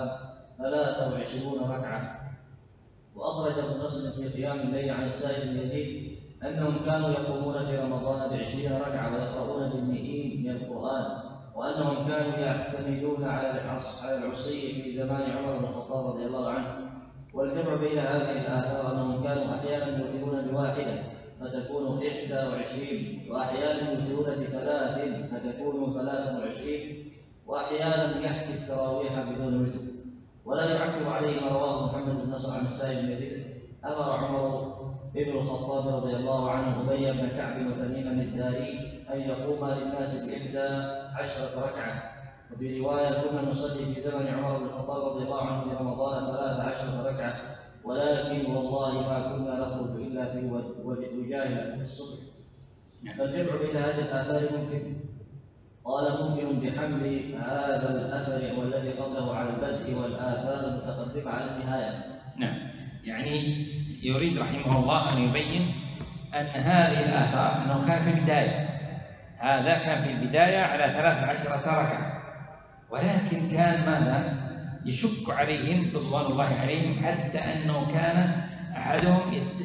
23 ركعة. وأخرج ابن نصر في قيام الليل عن السائب بن يزيد أنهم كانوا يقومون في رمضان ب20 ركعة ويقرؤون بالمئين من القرآن، وأنهم كانوا يعتمدون على العصي في زمان عمر بن الخطاب رضي الله عنه. والجمع بين هذه الآثار أنهم كانوا أحيانا يوترون بواحدة فتكون 21، وأحيانا يوترون ب3 فتكون 23، وأحيانا يحكي التراويح بدون وتر. ولا يعكر عليه ما رواه محمد بن نصر عن السائب بن يزيد: أمر عمر بن الخطاب رضي الله عنه أبي بن كعب وتميما الداري أن يقوم للناس ب11 ركعة. وفي رواية: كنا نصلي في زمن عمر بن الخطاب رضي الله عنه في رمضان 13 ركعة، ولكن والله ما كنا نخرج إلا في وجاه الصبح. فالجمع بين هذه الآثار ممكن. قال: ممكن بحمل هذا الأثر والذي قبله على البدء والآثار المتقدمة على النهاية. نعم، يعني يريد رحمه الله أن يبين أن هذه الآثار أنه كان في البداية، هذا كان في البداية على 13 ركعة، ولكن كان ماذا؟ يشك عليهم رضوان الله عليهم، حتى أنه كان أحدهم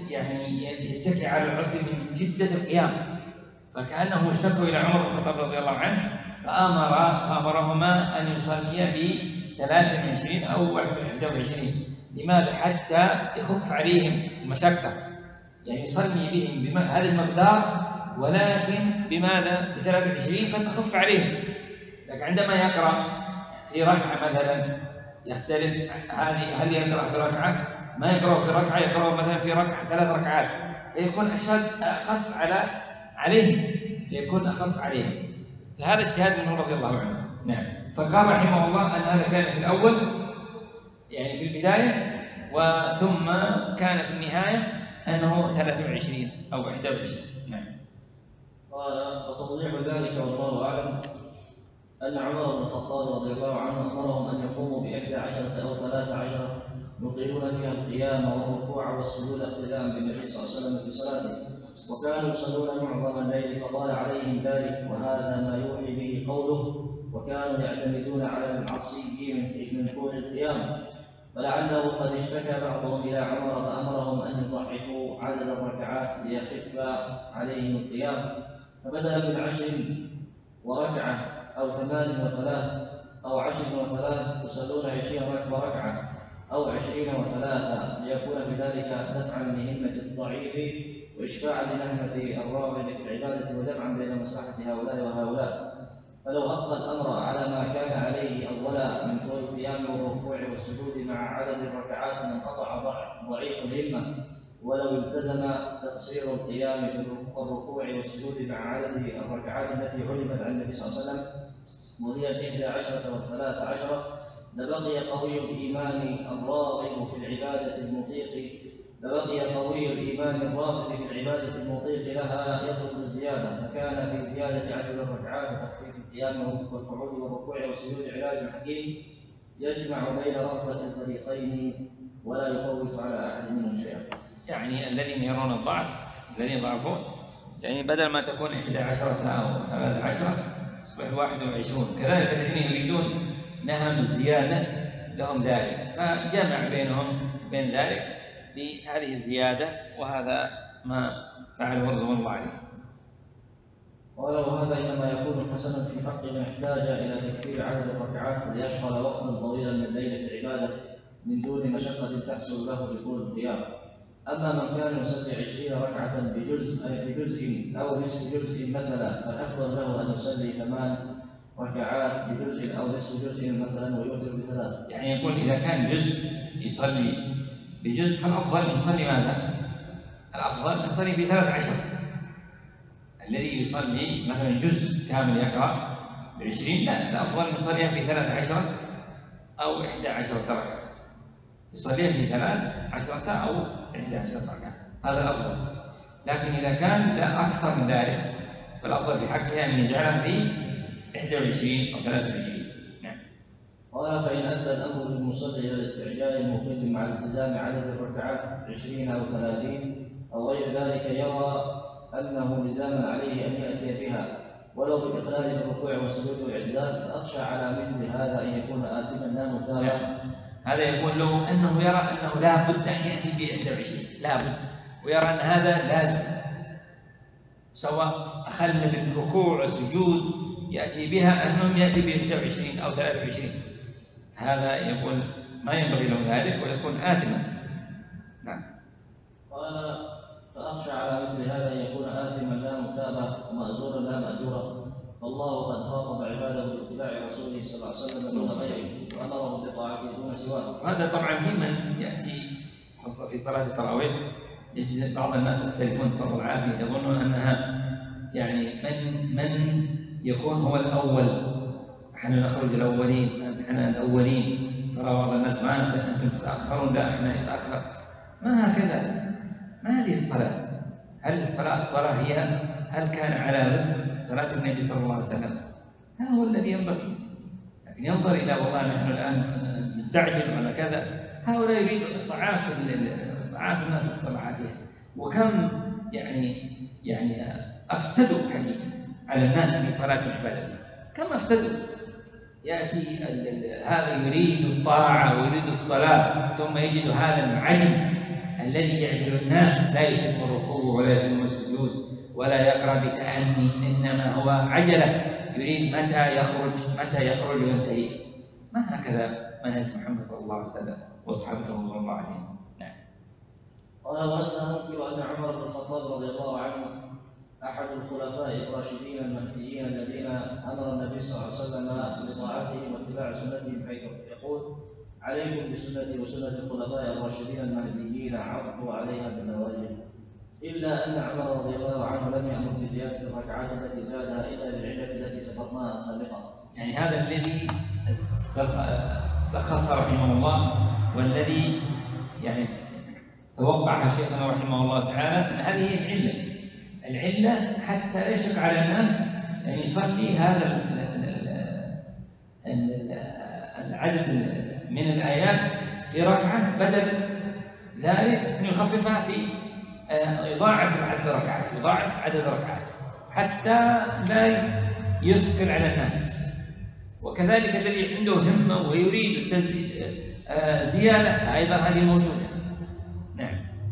يتكئ على العصي من شدة القيام، فكأنه اشتكوا إلى عمر بن الخطاب رضي الله عنه فأمرهما أن يصليا ب23 أو 21. لماذا؟ حتى يخف عليهم المشقة، يعني يصلي بهم بهذا المقدار ولكن بماذا؟ ب23 فتخف عليهم. لكن عندما يقرأ في ركعة مثلا يختلف، هذه هل يقرأ في ركعة؟ ما يقرأ في ركعة، يقرأ مثلا في ركعة 3 ركعات، فيكون أخف عليهم، فيكون أخف عليهم. فهذا اجتهاد منه رضي الله عنه. نعم. فقال رحمه الله أن هذا كان في الأول، يعني في البداية، وثم كان في النهاية أنه 23 أو 21. نعم. قال: وتوضيح ذلك والله أعلم أن عمر بن الخطاب رضي الله عنه أمرهم أن يقوموا ب11 أو 13 يطيلون فيها القيام والركوع والسجود اقتداء بالنبي صلى الله عليه وسلم في صلاته، وكانوا يصلون معظم الليل فطال عليهم ذلك، وهذا ما يوحي به قوله: وكانوا يعتمدون على العصي من طول القيام. فلعله قد اشتكى بعضهم إلى عمر فأمرهم أن يضعفوا عدد الركعات ليخف عليهم القيام، فبدلا من 10 وركعة أو 8 و3 أو 10 و3 يصلون 20 ركعة أو 20 و3، ليكون بذلك دفعا لهمة الضعيف وإشفاعا لنهمة الراغب في العبادة وجمعا بين مصلحة هؤلاء وهؤلاء. فلو أبقى الأمر على ما كان عليه أولا من طول القيام والركوع والسجود مع عدد الركعات انقطع ضعيف الهمة، ولو التزم تقصير القيام والركوع والسجود مع عدد الركعات التي علمت عن النبي صلى الله عليه وسلم وهي 11 و13 لبقي قوي الإيمان الراغب في العبادة المطيق لبقي قوي الإيمان الراغب في العبادة المطيق لها يطلب الزيادة، فكان في زيادة عدد الركعات وتخفيف القيام والقعود والركوع والسجود علاج حكيم يجمع بين رغبة الفريقين ولا يفوت على أحد منهم شيئا. يعني الذين يرون الضعف، الذين يضعفون، يعني بدل ما تكون 11 أو 13 تصبح 21. كذلك الذين يريدون نهم الزيادة لهم ذلك، فجمع بينهم بين ذلك بهذه الزيادة، وهذا ما فعله رضوان الله عليه. ولو هذا إنما يكون حسنا في حق من احتاج إلى تكثير عدد الركعات ليشغل وقتا طويلا من ليلة العبادة من دون مشقة تحصل له بطول القيام. أما من كان يصلي 20 ركعة بجزء أو نصف جزء مثلا، فالأفضل له أن يصلي 8 ركعات بجزء أو نصف جزء مثلا ويوتر ب3. يعني يقول إذا كان جزء يصلي بجزء فالأفضل يصلي ماذا؟ الأفضل يصلي ب13. الذي يصلي مثلا جزء كامل يقرأ ب20، لا، الأفضل يصليها في 13 أو 11 ركعة، يصليها في 13 أو 11 ركعة، هذا الأفضل. لكن إذا كان لا أكثر من ذلك فالأفضل في حقها أن يجعلها في 21 أو 23. نعم. قال فإن أدى الأمر للمصلي إلى الاستعجال المقيم مع التزام عدد الركعات 20 أو 30 أو غير ذلك، يرى أنه لزاما عليه أن يأتي بها ولو بإقلال الركوع والسجود والاعتدال، فأخشى على مثل هذا أن يكون آثما لا مثابا. هذا يقول له أنه يرى أنه لا بد أن يأتي ب21، لا بد، ويرى أن هذا لازم، سواء أخل بالركوع والسجود يأتي بها، أنهم يأتي ب21 أو 23. هذا يقول ما ينبغي له ذلك ويكون آثما. نعم. قال فأخشى على مثل هذا أن يكون آثما لا مثابا ومأجورا لا مأجورا، فالله قد خاطب عباده باتباع رسوله صلى الله عليه وسلم دون غيره وأمرهم بطاعته دون سواه. هذا طبعا في من يأتي خاصة في صلاة التراويح، يجد بعض الناس يختلفون صلى الله عليه وسلم، يظنون أنها يعني من يكون هو الأول، نحن نخرج الأولين، نحن الأولين، ترى بعض الناس ما أنتم تتأخرون، لا احنا نتأخر، ما هكذا، ما هذه الصلاة. هل الصلاة هي هل كان على وفق صلاة النبي صلى الله عليه وسلم؟ هذا هو الذي ينبغي. لكن ينظر إلى والله نحن الآن مستعجل ولا كذا، هؤلاء يريد ضعاف الناس نسأل الله العافية. وكم يعني أفسدوا حقيقة على الناس في صلاة عبادتهم، كم أفسدوا. يأتي هذا يريد الطاعة ويريد الصلاة، ثم يجد هذا المعجل الذي يعجل الناس، لا يتم الركوع ولا يتم السجود ولا يقرأ بتأني، إنما هو عجلة، يريد متى يخرج وينتهي. ما هكذا منهج محمد صلى الله عليه وسلم وأصحابه رضوان الله عليهم. نعم. قال ولسنا ننكر أن عمر بن الخطاب رضي الله عنه أحد الخلفاء الراشدين المهديين الذين أمر النبي صلى الله عليه وسلم بطاعتهم واتباع سنتهم، حيث يقول عليكم بسنتي وسنة الخلفاء الراشدين المهديين عضوا عليها بالنواجذ. إلا أن عمر رضي الله عنه لم يأمر بزيادة الركعات التي زادها إلا للعلة التي سبقناها سابقا. يعني هذا الذي لخص رحمه الله، والذي يعني توقع شيخنا رحمه الله تعالى أن هذه العلة حتى لا يشق على الناس أن يصلي هذا العدد من الآيات في ركعة، بدل ذلك أن يخففها في يضاعف عدد الركعات حتى لا يثقل على الناس. وكذلك الذي عنده همة ويريد زيادة فأيضا هذه موجودة. نعم.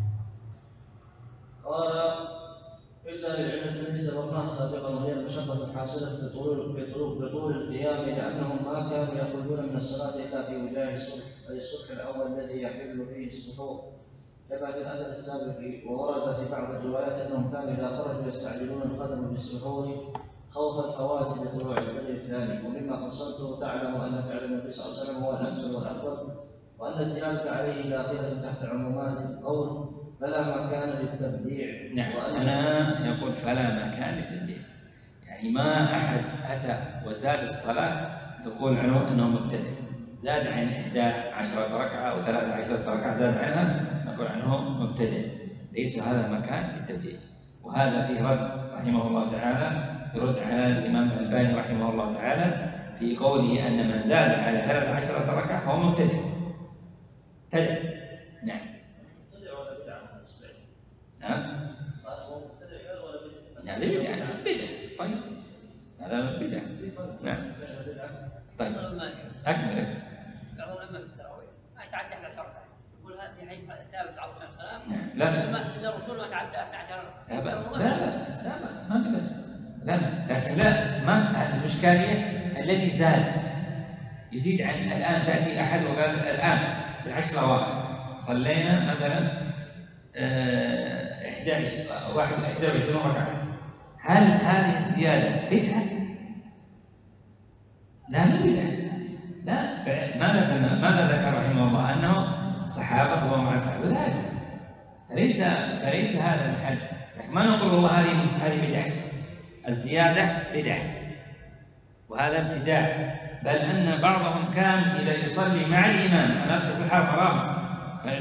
قال إلا للعلة التي سبقناها سابقا، وهي المشقة الحاصلة بطول القيام، لأنهم ما كانوا يخرجون من الصلاة إلا في وجاه الصبح، أي الصبح الأول الذي يحل فيه السحور، كما في الأثر السابق. وورد في بعض الروايات أنهم كانوا إذا خرجوا يستعجلون القدم بالسحور خوف الفوات بطلوع الفجر الثاني. ومما فصلته تعلم أن فعل النبي صلى الله عليه وسلم هو الأمثل والأفضل، وأن الزيادة عليه داخلة تحت عمومات القول فلا مكان للتبديع. نعم. أنا يقول فلا مكان للتبديع، يعني ما أحد أتى وزاد الصلاة تقول عنه أنه مبتدع، زاد عن 11 ركعة أو 13 ركعة زاد عنها نقول عنه مبتدع، ليس هذا المكان للتبديع. وهذا فيه رد رحمه الله تعالى، يرد على الإمام الألباني رحمه الله تعالى في قوله أن من زاد على 13 ركعة فهو مبتدع. مبتدع. نعم. مبتدع ولا بدعة؟ ها؟ هو مبتدع ولا بدعة؟ هذا بدعة. بدعة. طيب. هذا بدعة. نعم. طيب. أكمل. بعض الأئمة في التراويح ما يتعدى 11 ركعة، يقول هذه حديث ثابت عليه الصلاة والسلام. لا بأس. إن الرسول ما تعدى 11. لا بأس. لا بأس. لا بأس. ما في بأس. لا لكن لا ما الإشكالية الذي زاد يزيد عن الآن. تأتي أحد وقال الآن في العشر الأواخر صلينا مثلا 21 ركعة، هل هذه الزيادة بدعة؟ لا مو بدعة. لا ماذا ذكر رحمه الله؟ أنه صحابة وما فعلوا ذلك، فليس هذا المحل. لكن ما نقول والله هذه بدعة، الزيادة بدعة وهذا ابتداع، بل أن بعضهم كان إذا يصلي مع الإمام، أنا أذكر في الحرب أراهم كانوا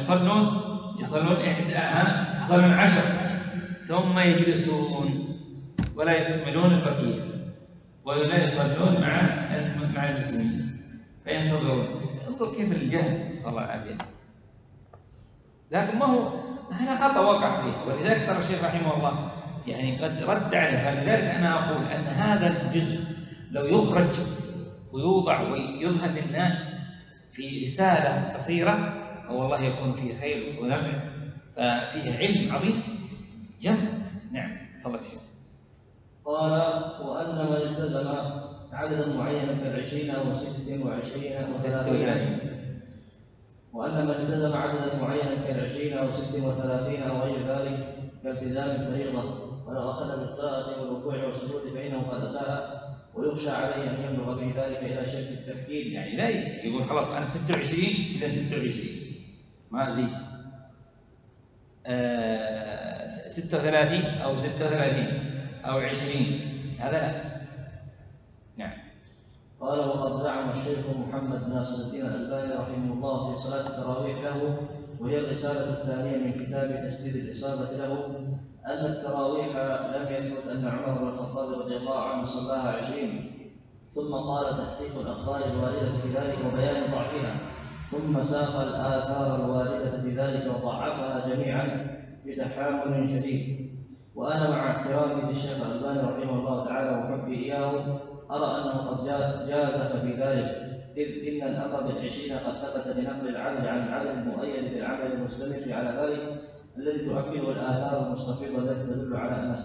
يصلون 10 ثم يجلسون ولا يكملون البقية ولا يصلون مع المسلمين فينتظرون. انظر كيف الجهل صلى الله عليه وسلم. لكن ما هو هنا خطأ وقع فيه، ولذلك ترى الشيخ رحمه الله يعني قد رد عليه. فلذلك أنا أقول أن هذا الجزء لو يخرج ويوضع ويظهر للناس في رسالة قصيرة والله يكون فيه خير ونفع، ففيه علم عظيم جمع. نعم تفضل شيخ. قال وأن من التزم عددا معينا كالعشرين أو 26 أو 30، وأن من التزم عددا معينا كالعشرين أو 36 أو غير ذلك كالتزام الفريضة ولو أخذ بالقراءة والركوع والسجود فإنه قد أساء ويخشى عليه أن يبلغ به ذلك إلى شرك التفكير. يعني لا يقول خلاص أنا 26 إذا 26 ما أزيد 36 أو 36 أو 20، هذا لا. نعم. قال وقد زعم الشيخ محمد ناصر الدين الألباني رحمه الله في صلاة التراويح له، وهي الرسالة الثانية من كتاب تسديد الإصابة له، أن التراويح لم يثبت أن عمر بن الخطاب رضي الله عنه صلاها 20، ثم قال تحقيق الأخبار الواردة في ذلك وبيان ضعفها، ثم ساق الآثار الواردة في ذلك وضعفها جميعا بتحامل شديد. وأنا مع احترامي للشيخ الألباني رحمه الله تعالى وحبي إياه أرى أنه قد جازف في ذلك، إذ إن الأمر بالعشرين قد ثبت لنقل العدل عن العدل المؤيد بالعمل المستمر على ذلك الذي تؤكده الآثار المستفيضة التي تدل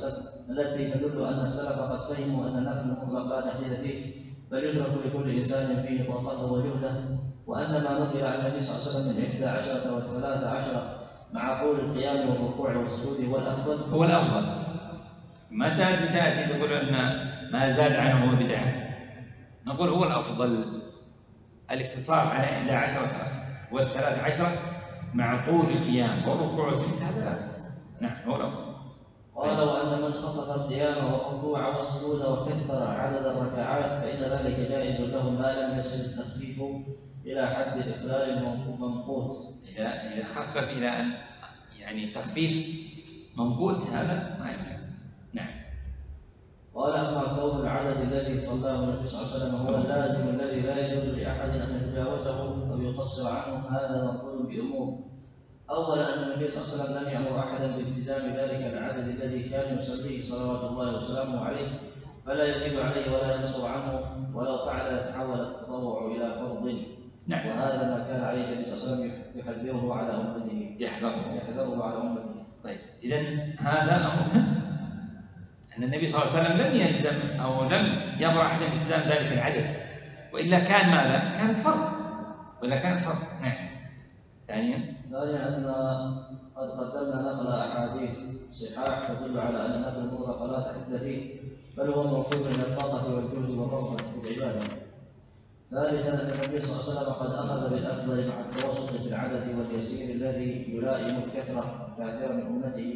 أن السلف قد فهموا أن النفل المطلق لا تحديد فيه، بل يترك لكل إنسان فيه طاقته وجهده، وأن ما نقل عن النبي صلى الله عليه وسلم من 11 و13 مع قول القيام والركوع والسجود هو الأفضل. متى تأتي تقول أن ما زاد عنه هو بدعة؟ نقول هو الأفضل الاقتصار على 11 و13 مع طول القيام والركوع والسجود، هذا لا بأس. نعم هو الأفضل. قال وأن من خفف القيام والركوع والسجود وكثر عدد الركعات فإن ذلك جائز له ما لم يصل التخفيف إلى حد الإخلال الممقوت. إذا خفف إلى أن يعني تخفيف ممقوت هذا ما ينفع. نعم. قال أما كون العدد الذي صلاه النبي صلى الله عليه وسلم هو اللازم الذي لا يجوز لأحد أن يتجاوزه أو يقصر عنه، هذا مقول بأمور. أولا أن النبي صلى الله عليه وسلم لم يأمر أحدا بالتزام ذلك العدد الذي كان يصليه صلوات الله وسلامه عليه، فلا يزيد عليه ولا ينقص عنه، ولو فعل يتحول التطوع إلى فرض. نعم. وهذا ما كان عليه النبي صلى الله عليه وسلم يحذره على أمته. يحذره على أمته. طيب إذن هذا أمر أن النبي صلى الله عليه وسلم لم يلزم أو لم يأمر أحدا بالتزام ذلك العدد، وإلا كان ماذا؟ كانت فرض. نعم. ثانيا أن قد قدمنا نقل أحاديث صحاح تدل على أن نقل المطلق لا تحديد فيه، بل هو موصول من الطاقة والجهد والرغبة في العبادة. ثالثا أن النبي صلى الله عليه وسلم قد أخذ بالأفضل مع التوسط في العدد واليسير الذي يلائم الكثرة كثيرا من أمته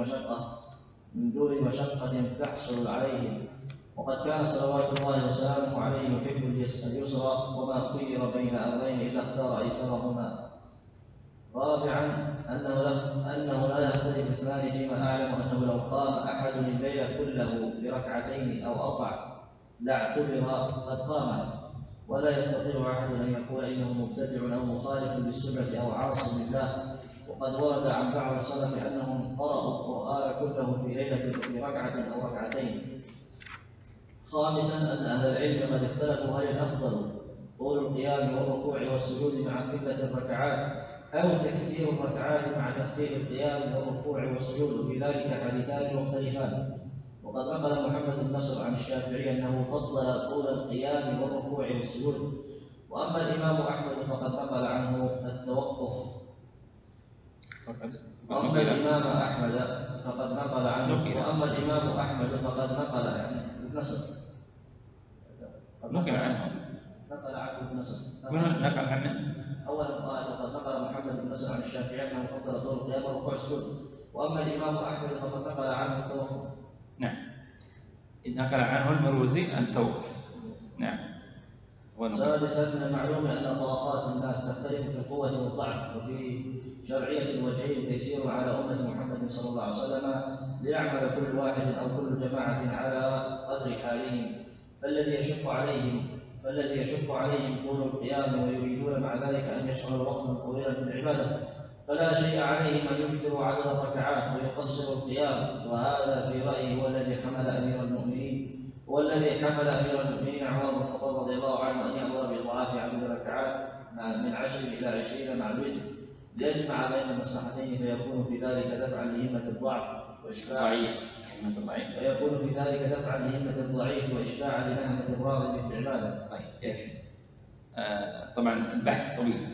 من دون مشقة تحصل عليه، وقد كان صلوات الله وسلامه عليه يحب اليسر وما خير بين أمرين إلا اختار أيسرهما. رابعا أنه لا يختلف اثنان فيما أعلم أنه لو قام أحد الليل كله بركعتين أو أربع لاعتبر قد قامه، ولا يستطيع أحد أن يقول إنه مبتدع أو مخالف بالسنة أو عاص بالله. وقد ورد عن بعض السلف أنهم قرأوا القرآن كله في ليلة بركعة أو ركعتين. خامسا أن أهل العلم قد اختلفوا هل الأفضل طول القيام والركوع والسجود مع قلة الركعات أو تكثير الركعات مع تخفيف القيام والركوع والسجود، في ذلك حديثان مختلفان. وقد نقل محمد بن نصر عن الشافعي أنه فضل طول القيام والركوع والسجود. وأما الإمام أحمد فقد نقل عنه التوقف. وأما الإمام أحمد فقد نقل عنه وأما الإمام أحمد فقد نقل يعني ابن نصر نقل عنه ابن نصر نقل عنه. أولا قال وقد نقل محمد بن نصر عن الشافعي أنه فضل طول القيام والركوع والسجود. وأما الإمام أحمد فقد نقل عنه التوقف. نعم، نقل عنه المروزي التوقف. نعم. سادسا من المعلوم أن طبقات الناس تختلف في القوة والضعف، وفي شرعية الوجهين تيسير على أمة محمد صلى الله عليه وسلم ليعمل كل واحد أو كل جماعة على قدر حالهم، فالذي يشق عليهم طول القيام ويريدون مع ذلك أن يشغلوا وقتا طويلا في العبادة فلا شيء عليهم أن يكثروا عدد الركعات ويقصروا القيام. وهذا في رأيي هو الذي حمل أمير المؤمنين عمر بن الخطاب رضي الله عنه أن يأمر بإضعاف عدد الركعات من 10 إلى 20 مع الوتر ليجمع بين المصلحتين، فيكون في ذلك دفعا لهمة الضعف وإشباعا لنهمة الراغب في العبادة. طيب يكفي. طبعا البحث طويل،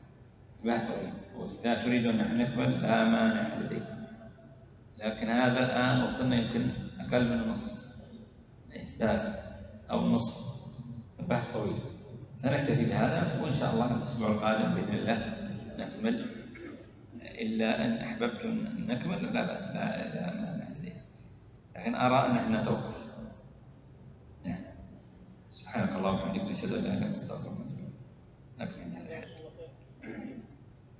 وإذا تريدون أن نكمل لا مانع لدي، لكن هذا الآن وصلنا يمكن أقل من نص باب أو نصف، البحث طويل، فنكتفي بهذا وإن شاء الله الأسبوع القادم بإذن الله نكمل، إلا أن أحببتم أن نكمل لا بأس، لا مانع لدي، لكن أرى أن احنا نتوقف. نعم. سبحانك اللهم وبحمدك نشهد أن لا إله إلا أنت نستغفرك ونتوب إليك. نكفي هذا الحد.